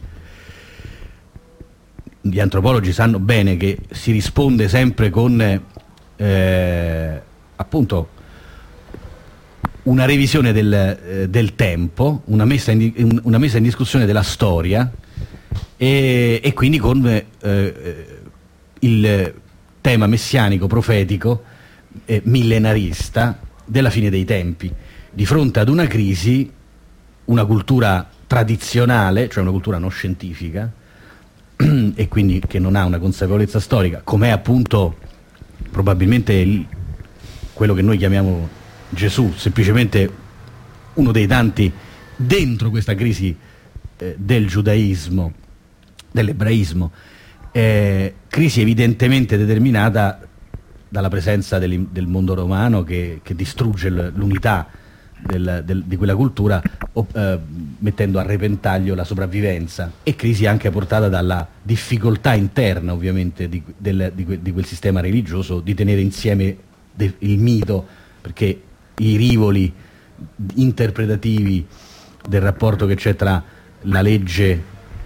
B: gli antropologi sanno bene che si risponde sempre con appunto una revisione del tempo, una messa in discussione della storia, e quindi con il tema messianico, profetico, millenarista della fine dei tempi. Di fronte ad una crisi, una cultura tradizionale, cioè una cultura non scientifica, e quindi che non ha una consapevolezza storica, com'è appunto probabilmente quello che noi chiamiamo Gesù, semplicemente uno dei tanti dentro questa crisi del giudaismo, dell'ebraismo, crisi evidentemente determinata dalla presenza del mondo romano che distrugge l'unità di quella cultura, mettendo a repentaglio la sopravvivenza, e crisi anche portata dalla difficoltà interna ovviamente di quel sistema religioso di tenere insieme il mito, perché i rivoli interpretativi del rapporto che c'è tra la legge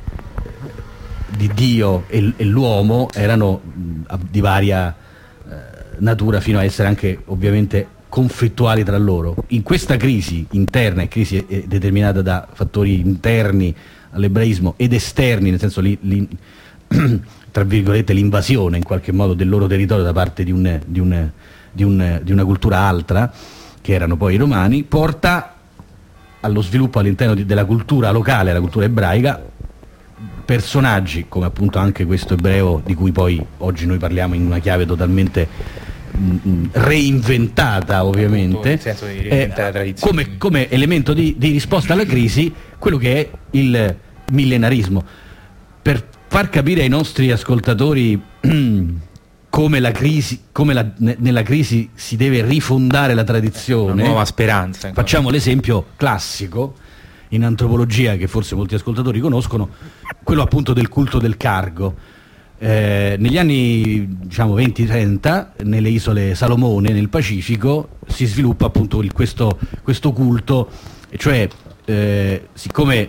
B: di Dio e l'uomo erano di varia natura, fino a essere anche ovviamente conflittuali tra loro. In questa crisi interna, e crisi determinata da fattori interni all'ebraismo ed esterni, nel senso tra virgolette l'invasione in qualche modo del loro territorio da parte di una cultura altra, che erano poi i romani, porta allo sviluppo all'interno della cultura locale, la cultura ebraica, personaggi come appunto anche questo ebreo di cui poi oggi noi parliamo in una chiave totalmente reinventata, ovviamente,
C: nel senso di reinventare la tradizione,
B: come elemento di risposta alla crisi, quello che è il millenarismo, per far capire ai nostri ascoltatori come nella crisi si deve rifondare la tradizione.
C: Una nuova speranza.
B: Facciamo l'esempio classico in antropologia, che forse molti ascoltatori conoscono, quello appunto del culto del cargo. Negli anni, diciamo, 20-30, nelle isole Salomone, nel Pacifico, si sviluppa appunto questo culto, cioè siccome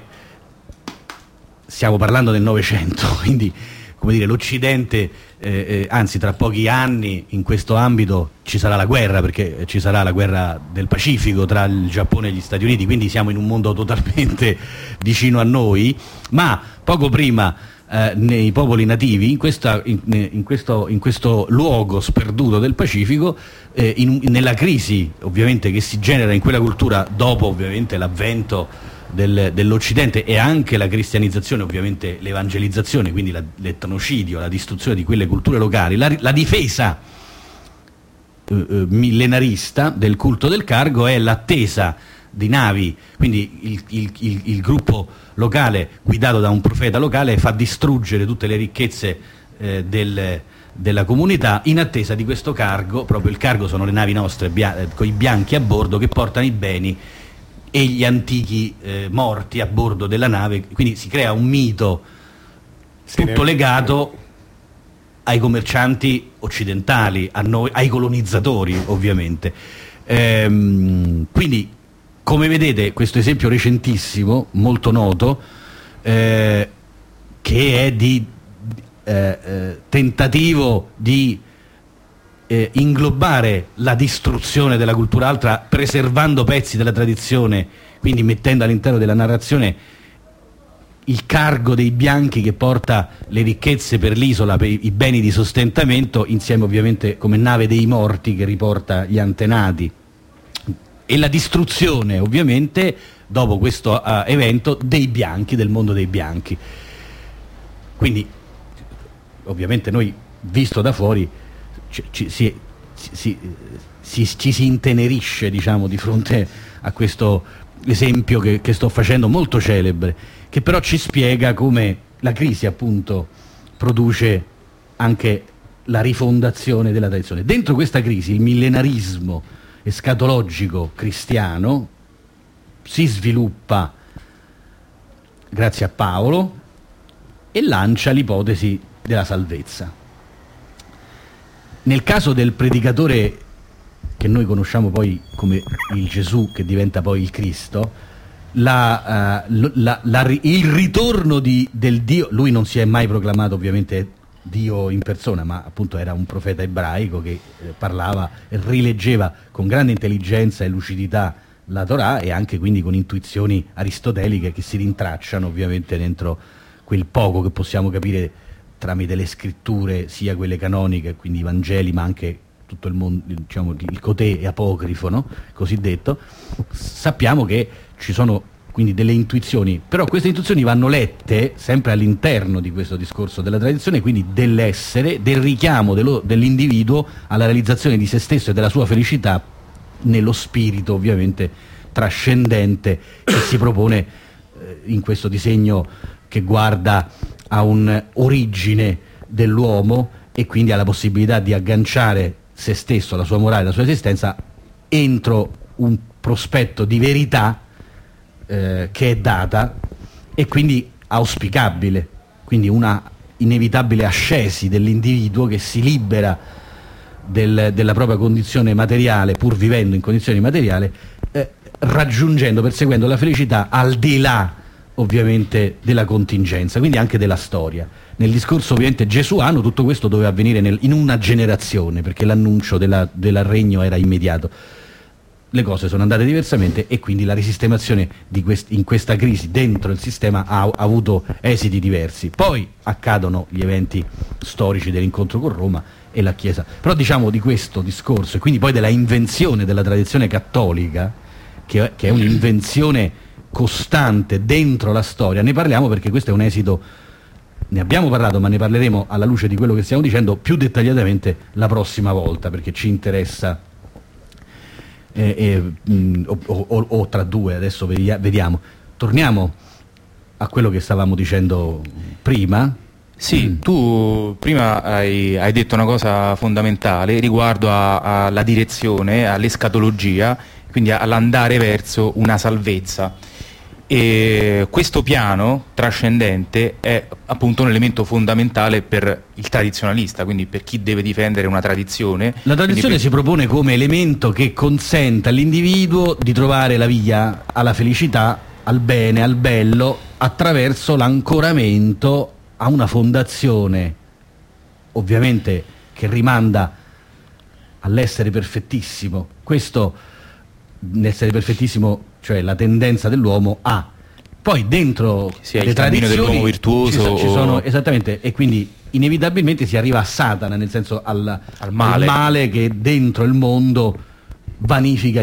B: stiamo parlando del Novecento, quindi come dire l'Occidente, anzi tra pochi anni in questo ambito ci sarà la guerra, perché ci sarà la guerra del Pacifico tra il Giappone e gli Stati Uniti, quindi siamo in un mondo totalmente vicino a noi, ma poco prima nei popoli nativi, in questo luogo sperduto del Pacifico, nella crisi ovviamente che si genera in quella cultura dopo ovviamente l'avvento dell'Occidente e anche la cristianizzazione, ovviamente l'evangelizzazione, quindi l'etnocidio, la distruzione di quelle culture locali, la difesa millenarista del culto del cargo è l'attesa di navi, quindi il gruppo locale guidato da un profeta locale fa distruggere tutte le ricchezze della comunità in attesa di questo cargo. Proprio il cargo sono le navi nostre con i bianchi a bordo che portano i beni e gli antichi morti a bordo della nave, quindi si crea un mito tutto legato ai commercianti occidentali, a noi, ai colonizzatori ovviamente. Quindi, come vedete, questo esempio recentissimo, molto noto, che è di tentativo di inglobare la distruzione della cultura altra, preservando pezzi della tradizione, quindi mettendo all'interno della narrazione il cargo dei bianchi che porta le ricchezze per l'isola, per i beni di sostentamento, insieme ovviamente come nave dei morti che riporta gli antenati, e la distruzione ovviamente dopo questo evento dei bianchi, del mondo dei bianchi. Quindi ovviamente noi, visto da fuori, ci si intenerisce, diciamo, di fronte a questo l'esempio che sto facendo, molto celebre, che però ci spiega come la crisi appunto produce anche la rifondazione della tradizione. Dentro questa crisi il millenarismo escatologico cristiano si sviluppa grazie a Paolo e lancia l'ipotesi della salvezza. Nel caso del predicatore che noi conosciamo poi come il Gesù che diventa poi il Cristo, il ritorno del Dio, lui non si è mai proclamato ovviamente Dio in persona, ma appunto era un profeta ebraico che parlava e rileggeva con grande intelligenza e lucidità la Torah, e anche quindi con intuizioni aristoteliche che si rintracciano ovviamente dentro quel poco che possiamo capire tramite le scritture, sia quelle canoniche, quindi i Vangeli, ma anche tutto il mondo, diciamo, il cotè apocrifo, no? Cosiddetto. Sappiamo che ci sono quindi delle intuizioni, però queste intuizioni vanno lette sempre all'interno di questo discorso della tradizione, quindi dell'essere, del richiamo dell'individuo alla realizzazione di se stesso e della sua felicità nello spirito ovviamente trascendente che si propone in questo disegno che guarda a un'origine dell'uomo e quindi alla possibilità di agganciare se stesso, la sua morale, la sua esistenza entro un prospetto di verità che è data e quindi auspicabile, quindi una inevitabile ascesi dell'individuo che si libera della propria condizione materiale, pur vivendo in condizioni materiali, raggiungendo, perseguendo la felicità al di là ovviamente della contingenza, quindi anche della storia. Nel discorso ovviamente gesuano tutto questo doveva avvenire in una generazione, perché l'annuncio del regno era immediato. Le cose sono andate diversamente e quindi la risistemazione in questa crisi dentro il sistema ha avuto esiti diversi. Poi accadono gli eventi storici dell'incontro con Roma e la Chiesa. Però diciamo di questo discorso e quindi poi della invenzione della tradizione cattolica, che è un'invenzione costante dentro la storia, ne parliamo perché questo è un esito, ne abbiamo parlato ma ne parleremo alla luce di quello che stiamo dicendo più dettagliatamente la prossima volta, perché ci interessa o tra due, adesso vediamo. Torniamo a quello che stavamo dicendo prima.
C: Sì, tu prima hai detto una cosa fondamentale riguardo alla direzione, all'escatologia, quindi all'andare verso una salvezza. E questo piano trascendente è appunto un elemento fondamentale per il tradizionalista, quindi per chi deve difendere una tradizione.
B: La tradizione si propone come elemento che consenta all'individuo di trovare la via alla felicità, al bene, al bello, attraverso l'ancoramento a una fondazione, ovviamente che rimanda all'essere perfettissimo. Questo, l'essere perfettissimo, cioè la tendenza dell'uomo a poi dentro le tradizioni
C: dell'uomo virtuoso
B: ci sono esattamente, e quindi inevitabilmente si arriva a Satana, nel senso al male che dentro il mondo vanifica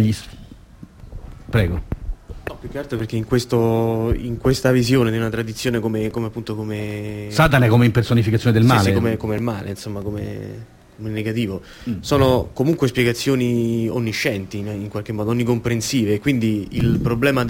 B: prego.
D: No, più che altro perché in questa visione di una tradizione come
B: Satana è come impersonificazione del male,
D: sì, come il male, insomma, come negativo, sono comunque spiegazioni onniscienti, in qualche modo onnicomprensive, quindi il problema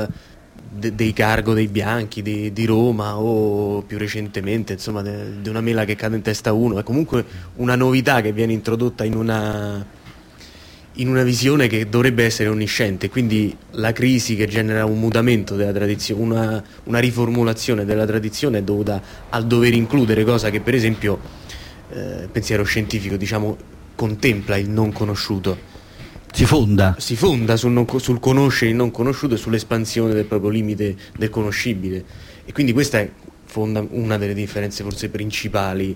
D: dei cargo dei bianchi di Roma, o più recentemente insomma di una mela che cade in testa a uno, è comunque una novità che viene introdotta in una visione che dovrebbe essere onnisciente. Quindi la crisi che genera un mutamento della tradizione, una riformulazione della tradizione, è dovuta al dover includere cosa che per esempio pensiero scientifico, diciamo, contempla il non conosciuto. Si fonda sul conoscere il non conosciuto e sull'espansione del proprio limite del conoscibile, e quindi questa è una delle differenze forse principali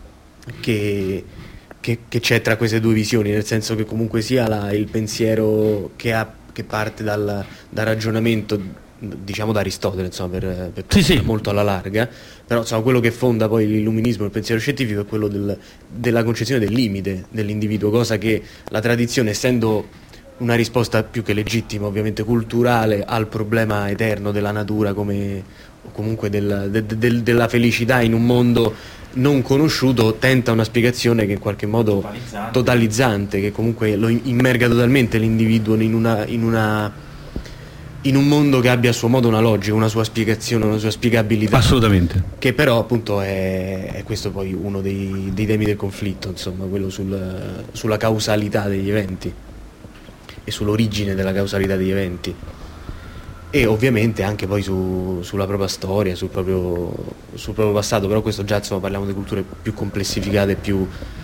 D: che c'è tra queste due visioni, nel senso che comunque sia il pensiero che parte dal ragionamento, diciamo, da Aristotele, insomma, per
B: sì.
D: molto alla larga, però insomma quello che fonda poi l'illuminismo e il pensiero scientifico è quello della concezione del limite dell'individuo, cosa che la tradizione, essendo una risposta più che legittima, ovviamente culturale, al problema eterno della natura, come o comunque della felicità in un mondo non conosciuto, tenta una spiegazione che in qualche modo totalizzante, che comunque lo immerga totalmente l'individuo in una in un mondo che abbia a suo modo una logica, una sua spiegazione, una sua spiegabilità.
B: Assolutamente.
D: Che però appunto è questo poi uno dei temi del conflitto, insomma, quello sulla causalità degli eventi e sull'origine della causalità degli eventi. E ovviamente anche poi sulla propria storia, sul proprio passato, però questo già, insomma, parliamo di culture più complessificate, più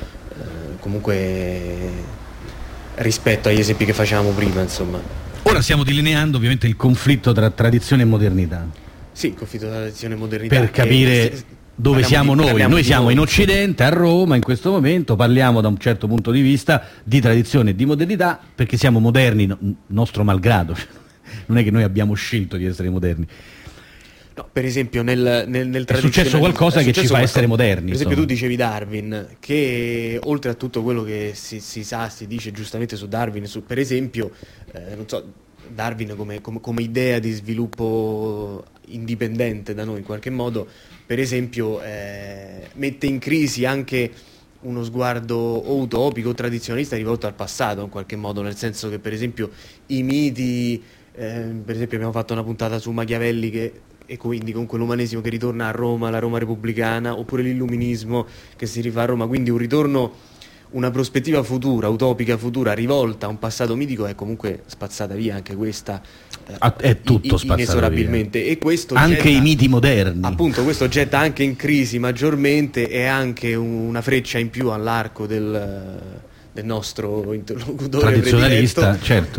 D: comunque rispetto agli esempi che facevamo prima, insomma.
B: Ora stiamo delineando ovviamente il conflitto tra tradizione e modernità.
D: Sì, il conflitto tra tradizione e modernità.
B: Per capire dove siamo noi. Noi siamo in Occidente, a Roma, in questo momento, parliamo da un certo punto di vista di tradizione e di modernità, perché siamo moderni, nostro malgrado. Non è che noi abbiamo scelto di essere moderni.
D: No, per esempio nel
B: è successo qualcosa che ci fa essere moderni.
D: Per esempio tu dicevi Darwin, che oltre a tutto quello che si sa, si dice giustamente su Darwin, per esempio, non so, Darwin come idea di sviluppo indipendente da noi in qualche modo, per esempio mette in crisi anche uno sguardo o utopico o tradizionalista rivolto al passato in qualche modo, nel senso che per esempio i miti, per esempio abbiamo fatto una puntata su Machiavelli e quindi comunque l'umanesimo che ritorna a Roma, la Roma repubblicana, oppure l'illuminismo che si rifà a Roma, quindi un ritorno, una prospettiva futura, utopica futura, rivolta a un passato mitico, è comunque spazzata via anche questa,
B: è tutto spazzato
D: inesorabilmente
B: via.
D: E questo
B: anche
D: getta,
B: i miti moderni,
D: appunto, questo getta anche in crisi maggiormente, e anche una freccia in più all'arco del nostro interlocutore
B: tradizionalista, certo.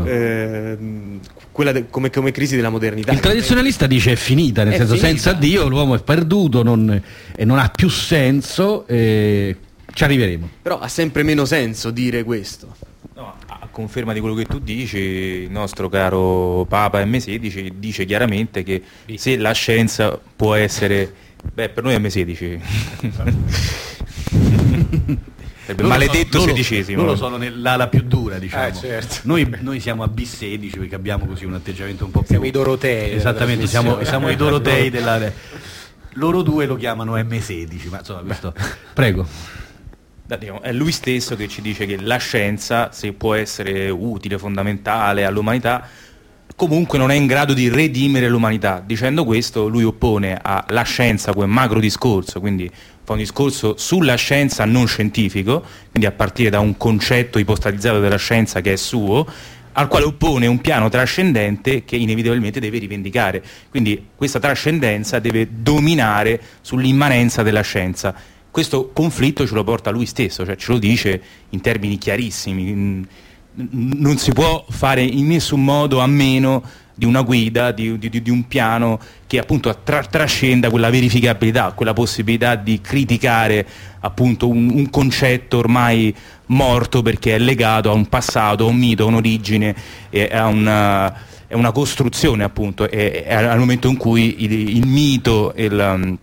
D: Quella come crisi della modernità.
B: Il tradizionalista dice è finita, nel senso finita. Senza Dio l'uomo è perduto, e non ha più senso, ci arriveremo.
D: Però ha sempre meno senso dire questo.
C: No, a conferma di quello che tu dici, il nostro caro Papa M16 dice chiaramente che se la scienza può essere, per noi è M16 maledetto sedicesimo.
B: Loro sono nell'ala più dura, diciamo.
A: Certo.
B: Noi siamo a B16 perché abbiamo così un atteggiamento un po' più...
A: Siamo i Dorotei.
B: Esattamente, siamo i Dorotei della... Loro due lo chiamano M16, ma insomma questo... Prego.
C: È lui stesso che ci dice che la scienza, se può essere utile, fondamentale all'umanità, comunque non è in grado di redimere l'umanità. Dicendo questo, lui oppone alla scienza quel macro discorso, quindi fa un discorso sulla scienza non scientifico, quindi a partire da un concetto ipostatizzato della scienza che è suo, al quale oppone un piano trascendente che inevitabilmente deve rivendicare. Quindi questa trascendenza deve dominare sull'immanenza della scienza. Questo conflitto ce lo porta lui stesso, cioè ce lo dice in termini chiarissimi. Non si può fare in nessun modo a meno di una guida, di un piano che appunto trascenda quella verificabilità, quella possibilità di criticare appunto un concetto ormai morto perché è legato a un passato, a un mito, a un'origine, è una costruzione appunto, è al momento in cui il mito in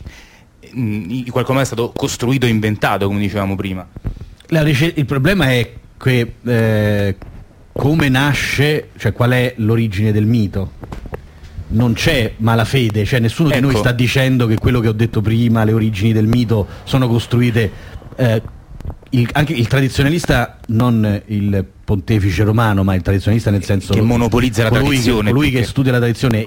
C: qualche modo è stato costruito e inventato, come dicevamo prima.
B: Il problema è che come nasce, cioè qual è l'origine del mito? Non c'è malafede, cioè nessuno di noi sta dicendo che quello che ho detto prima, le origini del mito sono costruite, anche il tradizionalista, non il pontefice romano, ma il tradizionalista nel senso
C: che monopolizza la tradizione,
B: colui che studia la tradizione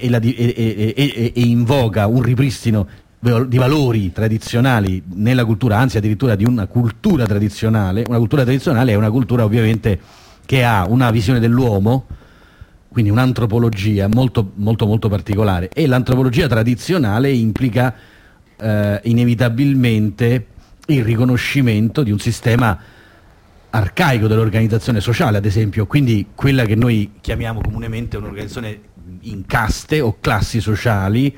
B: e invoca un ripristino di valori tradizionali nella cultura, anzi addirittura di una cultura tradizionale. Una cultura tradizionale è una cultura ovviamente che ha una visione dell'uomo, quindi un'antropologia molto molto molto particolare, e l'antropologia tradizionale implica inevitabilmente il riconoscimento di un sistema arcaico dell'organizzazione sociale, ad esempio, quindi quella che noi chiamiamo comunemente un'organizzazione in caste o classi sociali,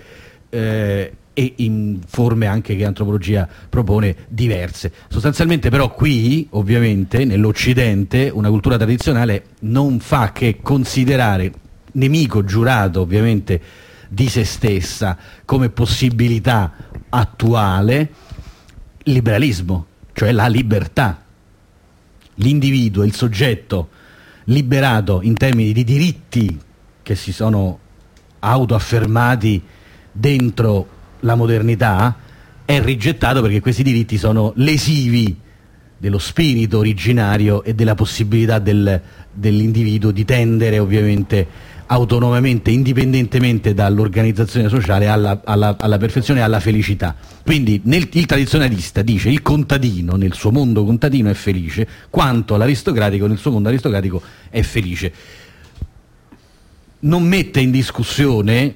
B: e in forme anche che l'antropologia propone diverse. Sostanzialmente però qui, ovviamente, nell'Occidente, una cultura tradizionale non fa che considerare nemico giurato, ovviamente, di se stessa come possibilità attuale il liberalismo, cioè la libertà. L'individuo, il soggetto liberato in termini di diritti che si sono autoaffermati dentro la modernità, è rigettato perché questi diritti sono lesivi dello spirito originario e della possibilità dell'individuo di tendere ovviamente autonomamente, indipendentemente dall'organizzazione sociale, alla perfezione e alla felicità. Quindi il tradizionalista dice il contadino nel suo mondo contadino è felice, quanto l'aristocratico nel suo mondo aristocratico è felice. Non mette in discussione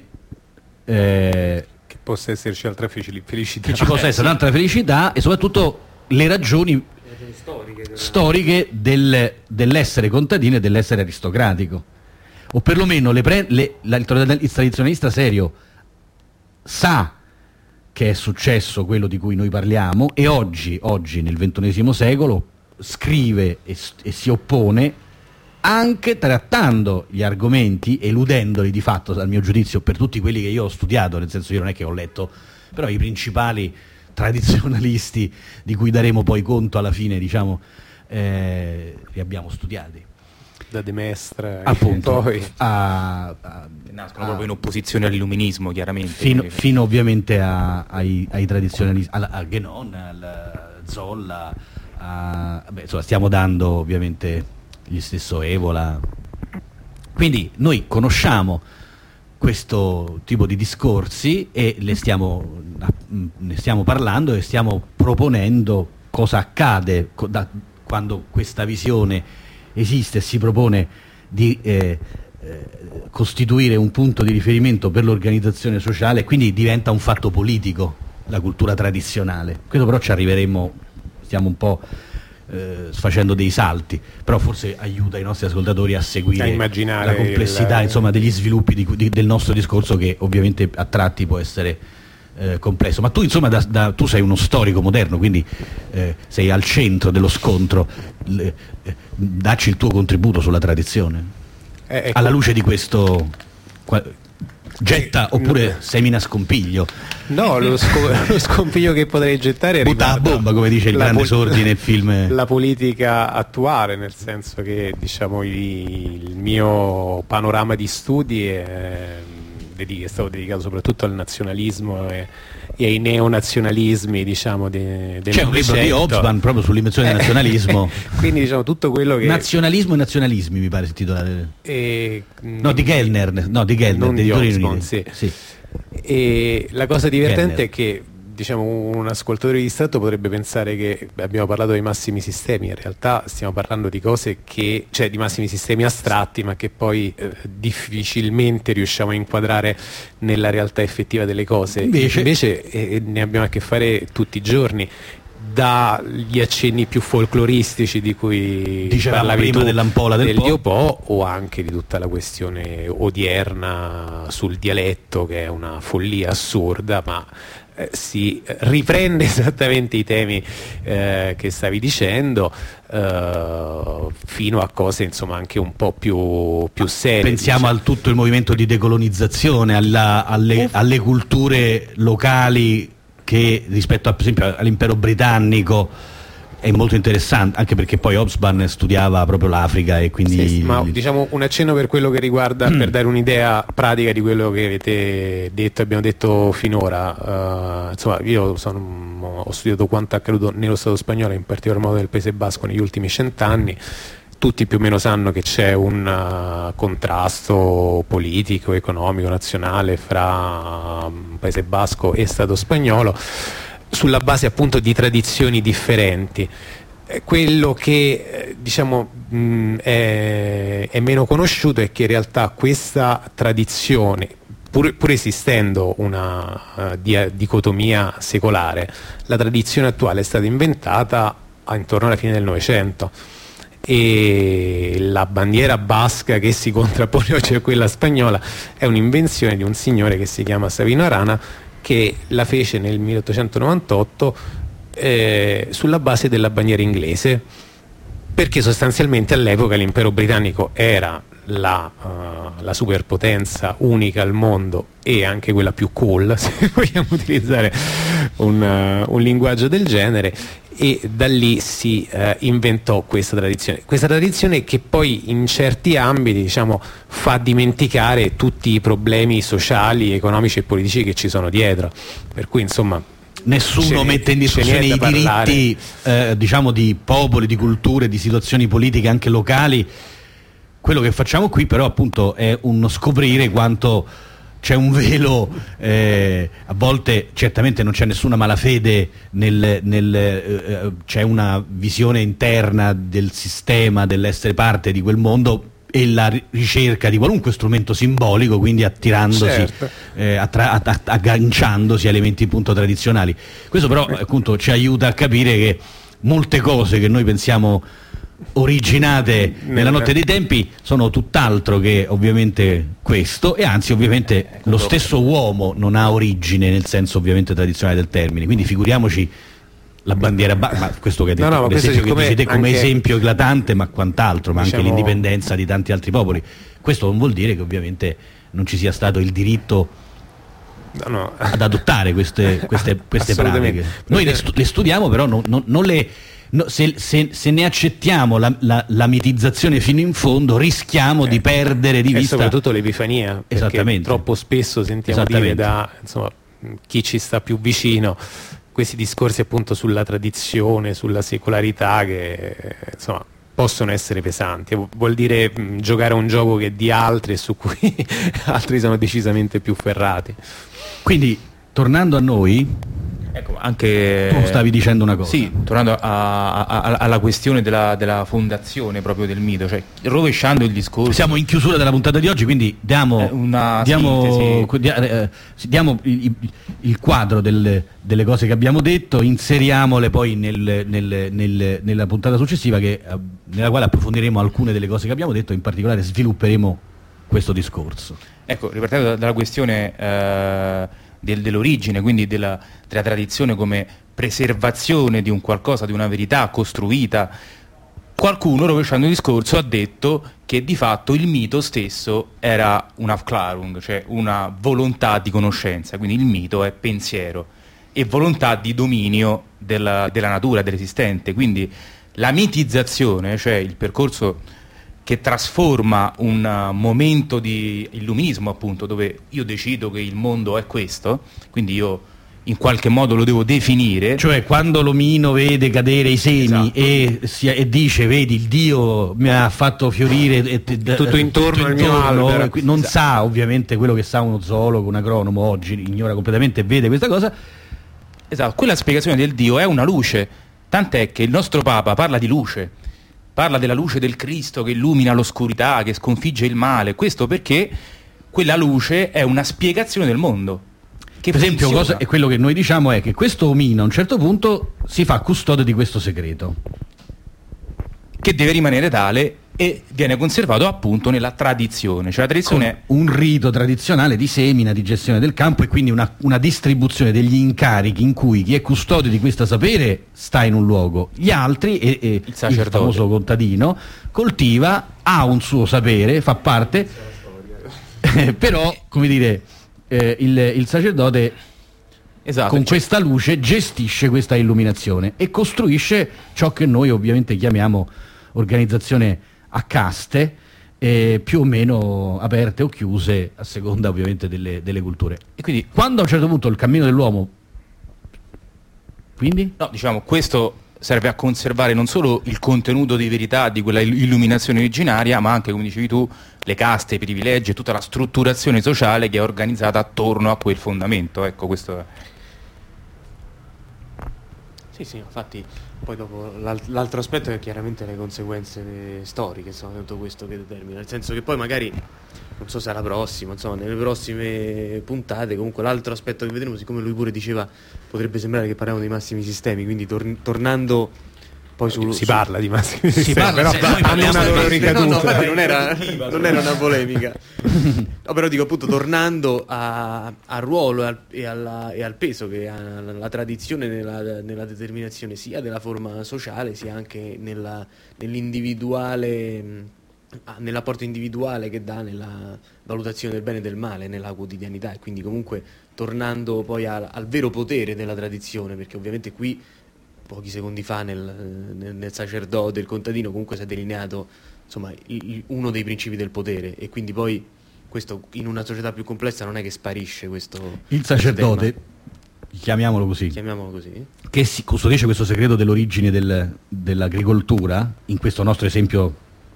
A: che possa esserci altra felicità,
B: che ci possa essere un'altra felicità, e soprattutto le ragioni storiche dell'essere contadino e dell'essere aristocratico. O perlomeno il tradizionalista serio sa che è successo quello di cui noi parliamo, e oggi nel XXI secolo scrive e si oppone, anche trattando gli argomenti, eludendoli di fatto, dal mio giudizio, per tutti quelli che io ho studiato, nel senso, io non è che ho letto, però i principali tradizionalisti di cui daremo poi conto alla fine, diciamo, li abbiamo studiati.
A: Da De Maistre,
B: appunto,
A: poi
C: nascono proprio in opposizione all'illuminismo, chiaramente.
B: Fino ovviamente ai tradizionalisti, a Guénon, al Zolla, insomma, stiamo dando ovviamente gli stesso Evola. Quindi noi conosciamo questo tipo di discorsi e ne stiamo parlando e stiamo proponendo cosa accade quando questa visione esiste e si propone di costituire un punto di riferimento per l'organizzazione sociale, e quindi diventa un fatto politico la cultura tradizionale. Questo però ci arriveremo, stiamo un po' facendo dei salti, però forse aiuta i nostri ascoltatori a seguire la complessità insomma, degli sviluppi del nostro discorso, che ovviamente a tratti può essere complesso. Ma tu insomma tu sei uno storico moderno, quindi sei al centro dello scontro. Dacci il tuo contributo sulla tradizione alla luce di questo getta, oppure semina scompiglio.
A: No, lo scompiglio che potrei gettare
B: butta a bomba, come dice il grande Sordi nel film,
A: la politica attuale, nel senso che, diciamo, il mio panorama di studi è stato dedicato soprattutto al nazionalismo e ai neonazionalismi, diciamo,
B: c'è un libro di Hobsbawm proprio sull'invenzione del nazionalismo.
A: Quindi, diciamo, tutto quello che
B: nazionalismo e nazionalismi, mi pare si titola, di Gellner,
A: non di Hobsbawm,
B: sì.
A: E la cosa divertente
B: Gellner
A: è che, diciamo, un ascoltatore distratto potrebbe pensare che abbiamo parlato dei massimi sistemi. In realtà stiamo parlando di cose cioè di massimi sistemi astratti, ma che poi difficilmente riusciamo a inquadrare nella realtà effettiva delle cose. Invece ne abbiamo a che fare tutti i giorni, dagli accenni più folcloristici di cui parlavi
B: prima,
A: tu,
B: dell'ampola del
A: Dio Po, o anche di tutta la questione odierna sul dialetto, che è una follia assurda, ma si riprende esattamente i temi che stavi dicendo, fino a cose, insomma, anche un po' più serie.
B: Pensiamo al tutto il movimento di decolonizzazione, alle culture locali, che rispetto per esempio all'impero britannico è molto interessante, anche perché poi Hobsbawm studiava proprio l'Africa, e quindi
A: sì, ma diciamo un accenno per quello che riguarda, per dare un'idea pratica di quello che avete detto, abbiamo detto finora. Insomma, io ho studiato quanto è accaduto nello Stato spagnolo, in particolar modo nel Paese Basco, negli ultimi 100 anni. Tutti più o meno sanno che c'è un contrasto politico, economico, nazionale fra Paese Basco e Stato spagnolo, sulla base appunto di tradizioni differenti. Quello che diciamo è meno conosciuto è che in realtà questa tradizione, pur esistendo una dicotomia secolare, la tradizione attuale è stata inventata intorno alla fine del Novecento, e la bandiera basca che si contrappone oggi a quella spagnola è un'invenzione di un signore che si chiama Sabino Arana, che la fece nel 1898 sulla base della bandiera inglese, perché sostanzialmente all'epoca l'impero britannico era la superpotenza unica al mondo, e anche quella più cool, se vogliamo utilizzare un linguaggio del genere, e da lì si inventò questa tradizione che poi in certi ambiti, diciamo, fa dimenticare tutti i problemi sociali, economici e politici che ci sono dietro, per cui insomma
B: nessuno mette in discussione i diritti diciamo di popoli, di culture, di situazioni politiche anche locali, quello che facciamo qui però appunto è uno scoprire quanto c'è un velo, a volte certamente non c'è nessuna malafede, c'è una visione interna del sistema, dell'essere parte di quel mondo e la ricerca di qualunque strumento simbolico, quindi attirandosi, agganciandosi a elementi appunto tradizionali. Questo però appunto ci aiuta a capire che molte cose che noi pensiamo originate nella notte dei tempi sono tutt'altro che ovviamente questo, e anzi ovviamente lo stesso uomo non ha origine nel senso ovviamente tradizionale del termine, quindi figuriamoci la bandiera ma questo che hai detto,
A: ma questo
B: che dici come esempio eclatante, ma quant'altro, ma
A: diciamo,
B: anche l'indipendenza di tanti altri popoli. Questo non vuol dire che ovviamente non ci sia stato il diritto ad adottare queste pratiche. Noi le studiamo, però non le... No, se ne accettiamo la mitizzazione fino in fondo, rischiamo di perdere di vista,
A: e soprattutto l'epifania, perché troppo spesso sentiamo dire da chi ci sta più vicino questi discorsi appunto sulla tradizione, sulla secolarità, che possono essere pesanti. Vuol dire giocare a un gioco che è di altri e su cui altri sono decisamente più ferrati.
B: Quindi tornando a noi,
C: ecco, anche
B: tu stavi dicendo una cosa.
C: Sì, tornando alla questione della fondazione proprio del mito, cioè rovesciando il discorso.
B: Siamo in chiusura della puntata di oggi, quindi diamo il quadro delle cose che abbiamo detto, inseriamole poi nella puntata successiva, nella quale approfondiremo alcune delle cose che abbiamo detto, in particolare svilupperemo questo discorso.
C: Ecco, ripartendo dalla questione dell'origine, quindi della tradizione come preservazione di un qualcosa, di una verità costruita, qualcuno, rovesciando il discorso, ha detto che di fatto il mito stesso era una Aufklärung, cioè una volontà di conoscenza, quindi il mito è pensiero e volontà di dominio della natura, dell'esistente. Quindi la mitizzazione, cioè il percorso che trasforma un momento di illuminismo, appunto, dove io decido che il mondo è questo, quindi io in qualche modo lo devo definire.
B: Cioè quando l'omino vede cadere i semi, esatto, e dice vedi il Dio mi ha fatto fiorire
A: tutto intorno al mio albero,
B: non sa ovviamente quello che sa uno zoologo, un agronomo oggi, ignora completamente, vede questa cosa.
C: Esatto, quella spiegazione del Dio è una luce, tant'è che il nostro Papa parla di luce. Parla della luce del Cristo che illumina l'oscurità, che sconfigge il male. Questo perché quella luce è una spiegazione del mondo. Che
B: per esempio, quello che noi diciamo è che questo omino a un certo punto si fa custode di questo segreto,
C: che deve rimanere tale e viene conservato appunto nella tradizione. Cioè la tradizione
B: con un rito tradizionale di semina, di gestione del campo, e quindi una distribuzione degli incarichi in cui chi è custode di questo sapere sta in un luogo, gli altri e il famoso contadino coltiva, ha un suo sapere, fa parte, però come dire il sacerdote, esatto, con questa luce gestisce questa illuminazione e costruisce ciò che noi ovviamente chiamiamo organizzazione a caste, più o meno aperte o chiuse a seconda ovviamente delle culture. E quindi quando a un certo punto il cammino dell'uomo, quindi?
C: No, diciamo, questo serve a conservare non solo il contenuto di verità di quella illuminazione originaria, ma anche, come dicevi tu, le caste, i privilegi e tutta la strutturazione sociale che è organizzata attorno a quel fondamento. Ecco, questo è.
D: Sì, infatti poi dopo l'altro aspetto è chiaramente le conseguenze storiche, insomma, tutto questo che determina, nel senso che poi magari, non so se alla prossima, insomma, nelle prossime puntate, comunque l'altro aspetto che vedremo, siccome lui pure diceva, potrebbe sembrare che parliamo dei massimi sistemi, quindi tornando poi
A: parla di massimi sistemi,
B: però
A: hanno una loro ricaduta.
D: Non era una polemica. No, però dico appunto, tornando al ruolo e al peso che ha la tradizione nella determinazione sia della forma sociale sia anche nell'individuale, nell'apporto individuale che dà nella valutazione del bene e del male nella quotidianità, e quindi comunque tornando poi al vero potere della tradizione, perché ovviamente qui pochi secondi fa nel sacerdote, del contadino, comunque si è delineato, insomma, uno dei principi del potere, e quindi poi questo in una società più complessa non è che sparisce questo.
B: Il sacerdote, chiamiamolo così, che si custodisce questo segreto dell'origine dell'agricoltura, in questo nostro esempio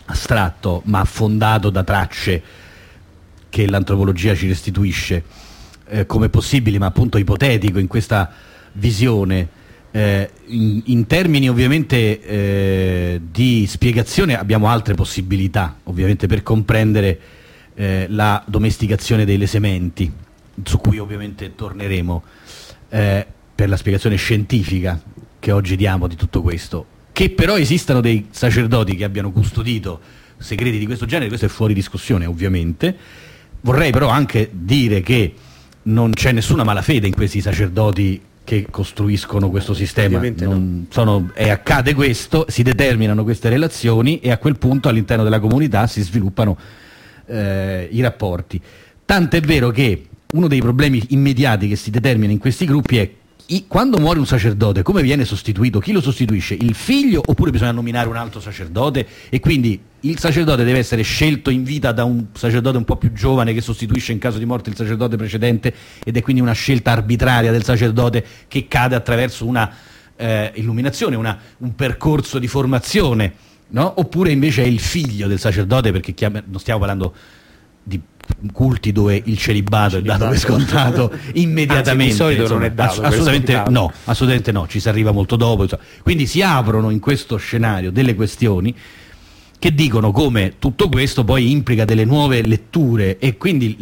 B: astratto ma fondato da tracce che l'antropologia ci restituisce come possibili, ma appunto ipotetico in questa visione. In termini ovviamente di spiegazione abbiamo altre possibilità ovviamente per comprendere la domesticazione delle sementi, su cui ovviamente torneremo per la spiegazione scientifica che oggi diamo di tutto questo. Che però esistano dei sacerdoti che abbiano custodito segreti di questo genere, questo è fuori discussione ovviamente. Vorrei però anche dire che non c'è nessuna malafede in questi sacerdoti che costruiscono questo sistema, accade questo, si determinano queste relazioni e a quel punto all'interno della comunità si sviluppano i rapporti. Tant'è vero che uno dei problemi immediati che si determina in questi gruppi è quando muore un sacerdote, come viene sostituito? Chi lo sostituisce? Il figlio, oppure bisogna nominare un altro sacerdote? E quindi il sacerdote deve essere scelto in vita da un sacerdote un po' più giovane che sostituisce in caso di morte il sacerdote precedente, ed è quindi una scelta arbitraria del sacerdote che cade attraverso una illuminazione, un percorso di formazione, no? Oppure invece è il figlio del sacerdote, perché non stiamo parlando di culti dove il celibato è dato per scontato immediatamente.
A: Anzi, di solito non è dato
B: assolutamente no, ci si arriva molto dopo. Quindi si aprono in questo scenario delle questioni che dicono come tutto questo poi implica delle nuove letture, e quindi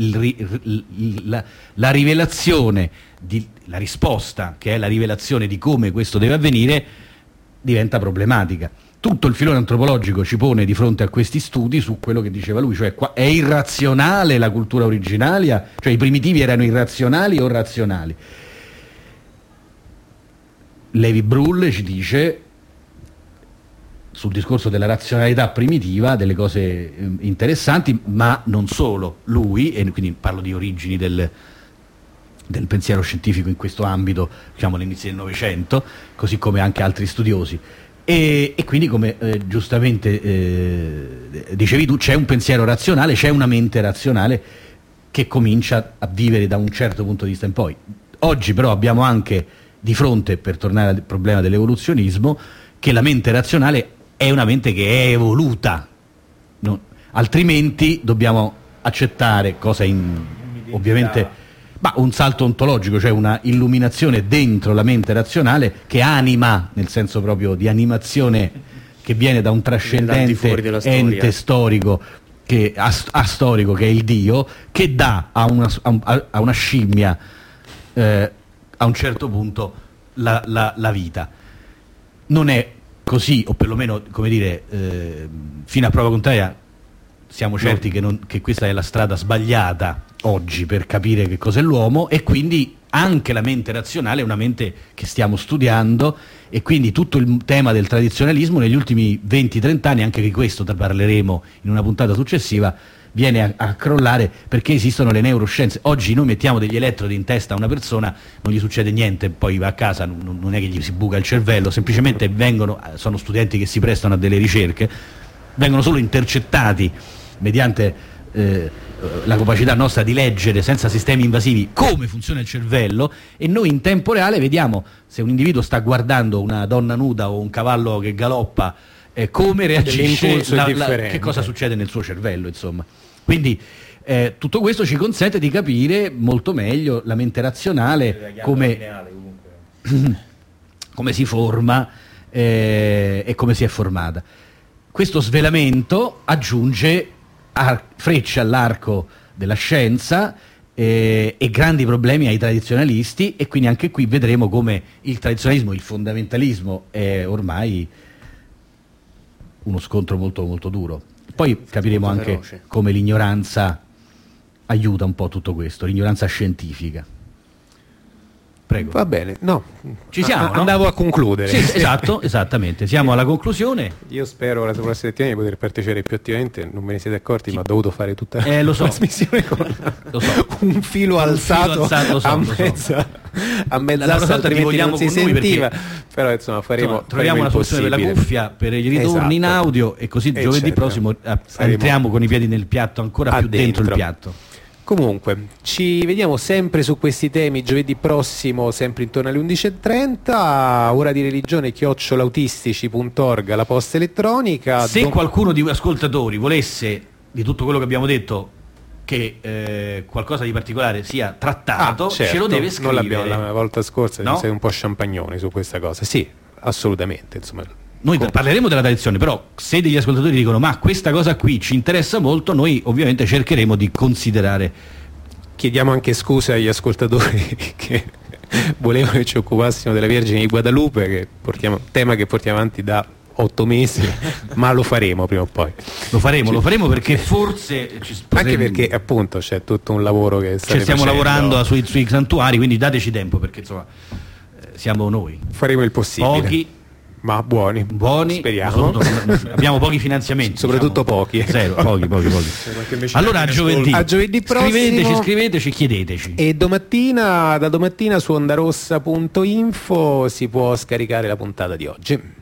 B: la rivelazione, la risposta che è la rivelazione di come questo deve avvenire diventa problematica. Tutto il filone antropologico ci pone di fronte a questi studi su quello che diceva lui, cioè è irrazionale la cultura originaria, cioè i primitivi erano irrazionali o razionali. Levi-Bruhl ci dice, sul discorso della razionalità primitiva, delle cose interessanti, ma non solo. Lui, e quindi parlo di origini del pensiero scientifico in questo ambito, diciamo all'inizio del Novecento, così come anche altri studiosi. E quindi, come giustamente dicevi tu, c'è un pensiero razionale, c'è una mente razionale che comincia a vivere da un certo punto di vista in poi. Oggi però abbiamo anche di fronte, per tornare al problema dell'evoluzionismo, che la mente razionale è una mente che è evoluta, no? Altrimenti dobbiamo accettare, ovviamente, un salto ontologico, cioè una illuminazione dentro la mente razionale che anima, nel senso proprio di animazione che viene da un trascendente ente storico, astorico, che è il Dio, che dà a una scimmia a un certo punto la vita. Non è così, o perlomeno, come dire, fino a prova contraria siamo certi che questa è la strada sbagliata oggi per capire che cos'è l'uomo, e quindi anche la mente razionale è una mente che stiamo studiando, e quindi tutto il tema del tradizionalismo negli ultimi 20-30 anni, anche di questo parleremo in una puntata successiva, viene a crollare perché esistono le neuroscienze. Oggi noi mettiamo degli elettrodi in testa a una persona, non gli succede niente, poi va a casa, non è che gli si buca il cervello, semplicemente sono studenti che si prestano a delle ricerche, vengono solo intercettati mediante la capacità nostra di leggere senza sistemi invasivi come funziona il cervello, e noi in tempo reale vediamo se un individuo sta guardando una donna nuda o un cavallo che galoppa, come reagisce, che cosa succede nel suo cervello, insomma. Quindi tutto questo ci consente di capire molto meglio la mente razionale, come si forma e come si è formata. Questo svelamento aggiunge frecce all'arco della scienza e grandi problemi ai tradizionalisti, e quindi anche qui vedremo come il tradizionalismo, il fondamentalismo è ormai uno scontro molto molto duro. Poi capiremo anche come l'ignoranza aiuta un po' tutto questo, l'ignoranza scientifica. Prego.
A: Va bene, no,
B: ci siamo, no?
A: Andavo a concludere.
B: Sì, esatto, esattamente, siamo alla conclusione.
A: Io spero la prossima settimana di poter partecipare più attivamente, non me ne siete accorti, ma ho dovuto fare tutta
B: la
A: trasmissione con un filo alzato a mezz'asta, altrimenti non si sentiva, però insomma
B: troviamo una soluzione per la cuffia, per i ritorni in audio, e così giovedì prossimo entriamo con i piedi nel piatto, ancora più dentro il piatto.
A: Comunque, ci vediamo sempre su questi temi giovedì prossimo, sempre intorno alle 11:30, ora di religione @autistici.org, la posta elettronica.
B: Se qualcuno di voi ascoltatori volesse, di tutto quello che abbiamo detto, che qualcosa di particolare sia trattato,
A: certo,
B: ce lo deve scrivere.
A: Non l'abbiamo la volta scorsa,
B: no?
A: Siete un po' champagnoni su questa cosa. Sì, assolutamente, insomma.
B: Noi parleremo della tradizione, però se degli ascoltatori dicono ma questa cosa qui ci interessa molto, noi ovviamente cercheremo di considerare.
A: Chiediamo anche scusa agli ascoltatori che volevano che ci occupassimo della Vergine di Guadalupe, tema che portiamo avanti da 8 mesi, ma lo faremo prima o poi.
B: Lo faremo perché forse
A: anche perché appunto c'è tutto un lavoro che
B: stiamo lavorando sui santuari, quindi dateci tempo, perché insomma siamo noi.
A: Faremo il possibile.
B: Pochi,
A: ma buoni, speriamo.
B: Abbiamo pochi finanziamenti,
A: soprattutto pochi.
B: Zero, pochi. Allora a giovedì prossimo scriveteci, chiedeteci.
A: E da domattina su ondarossa.info si può scaricare la puntata di oggi.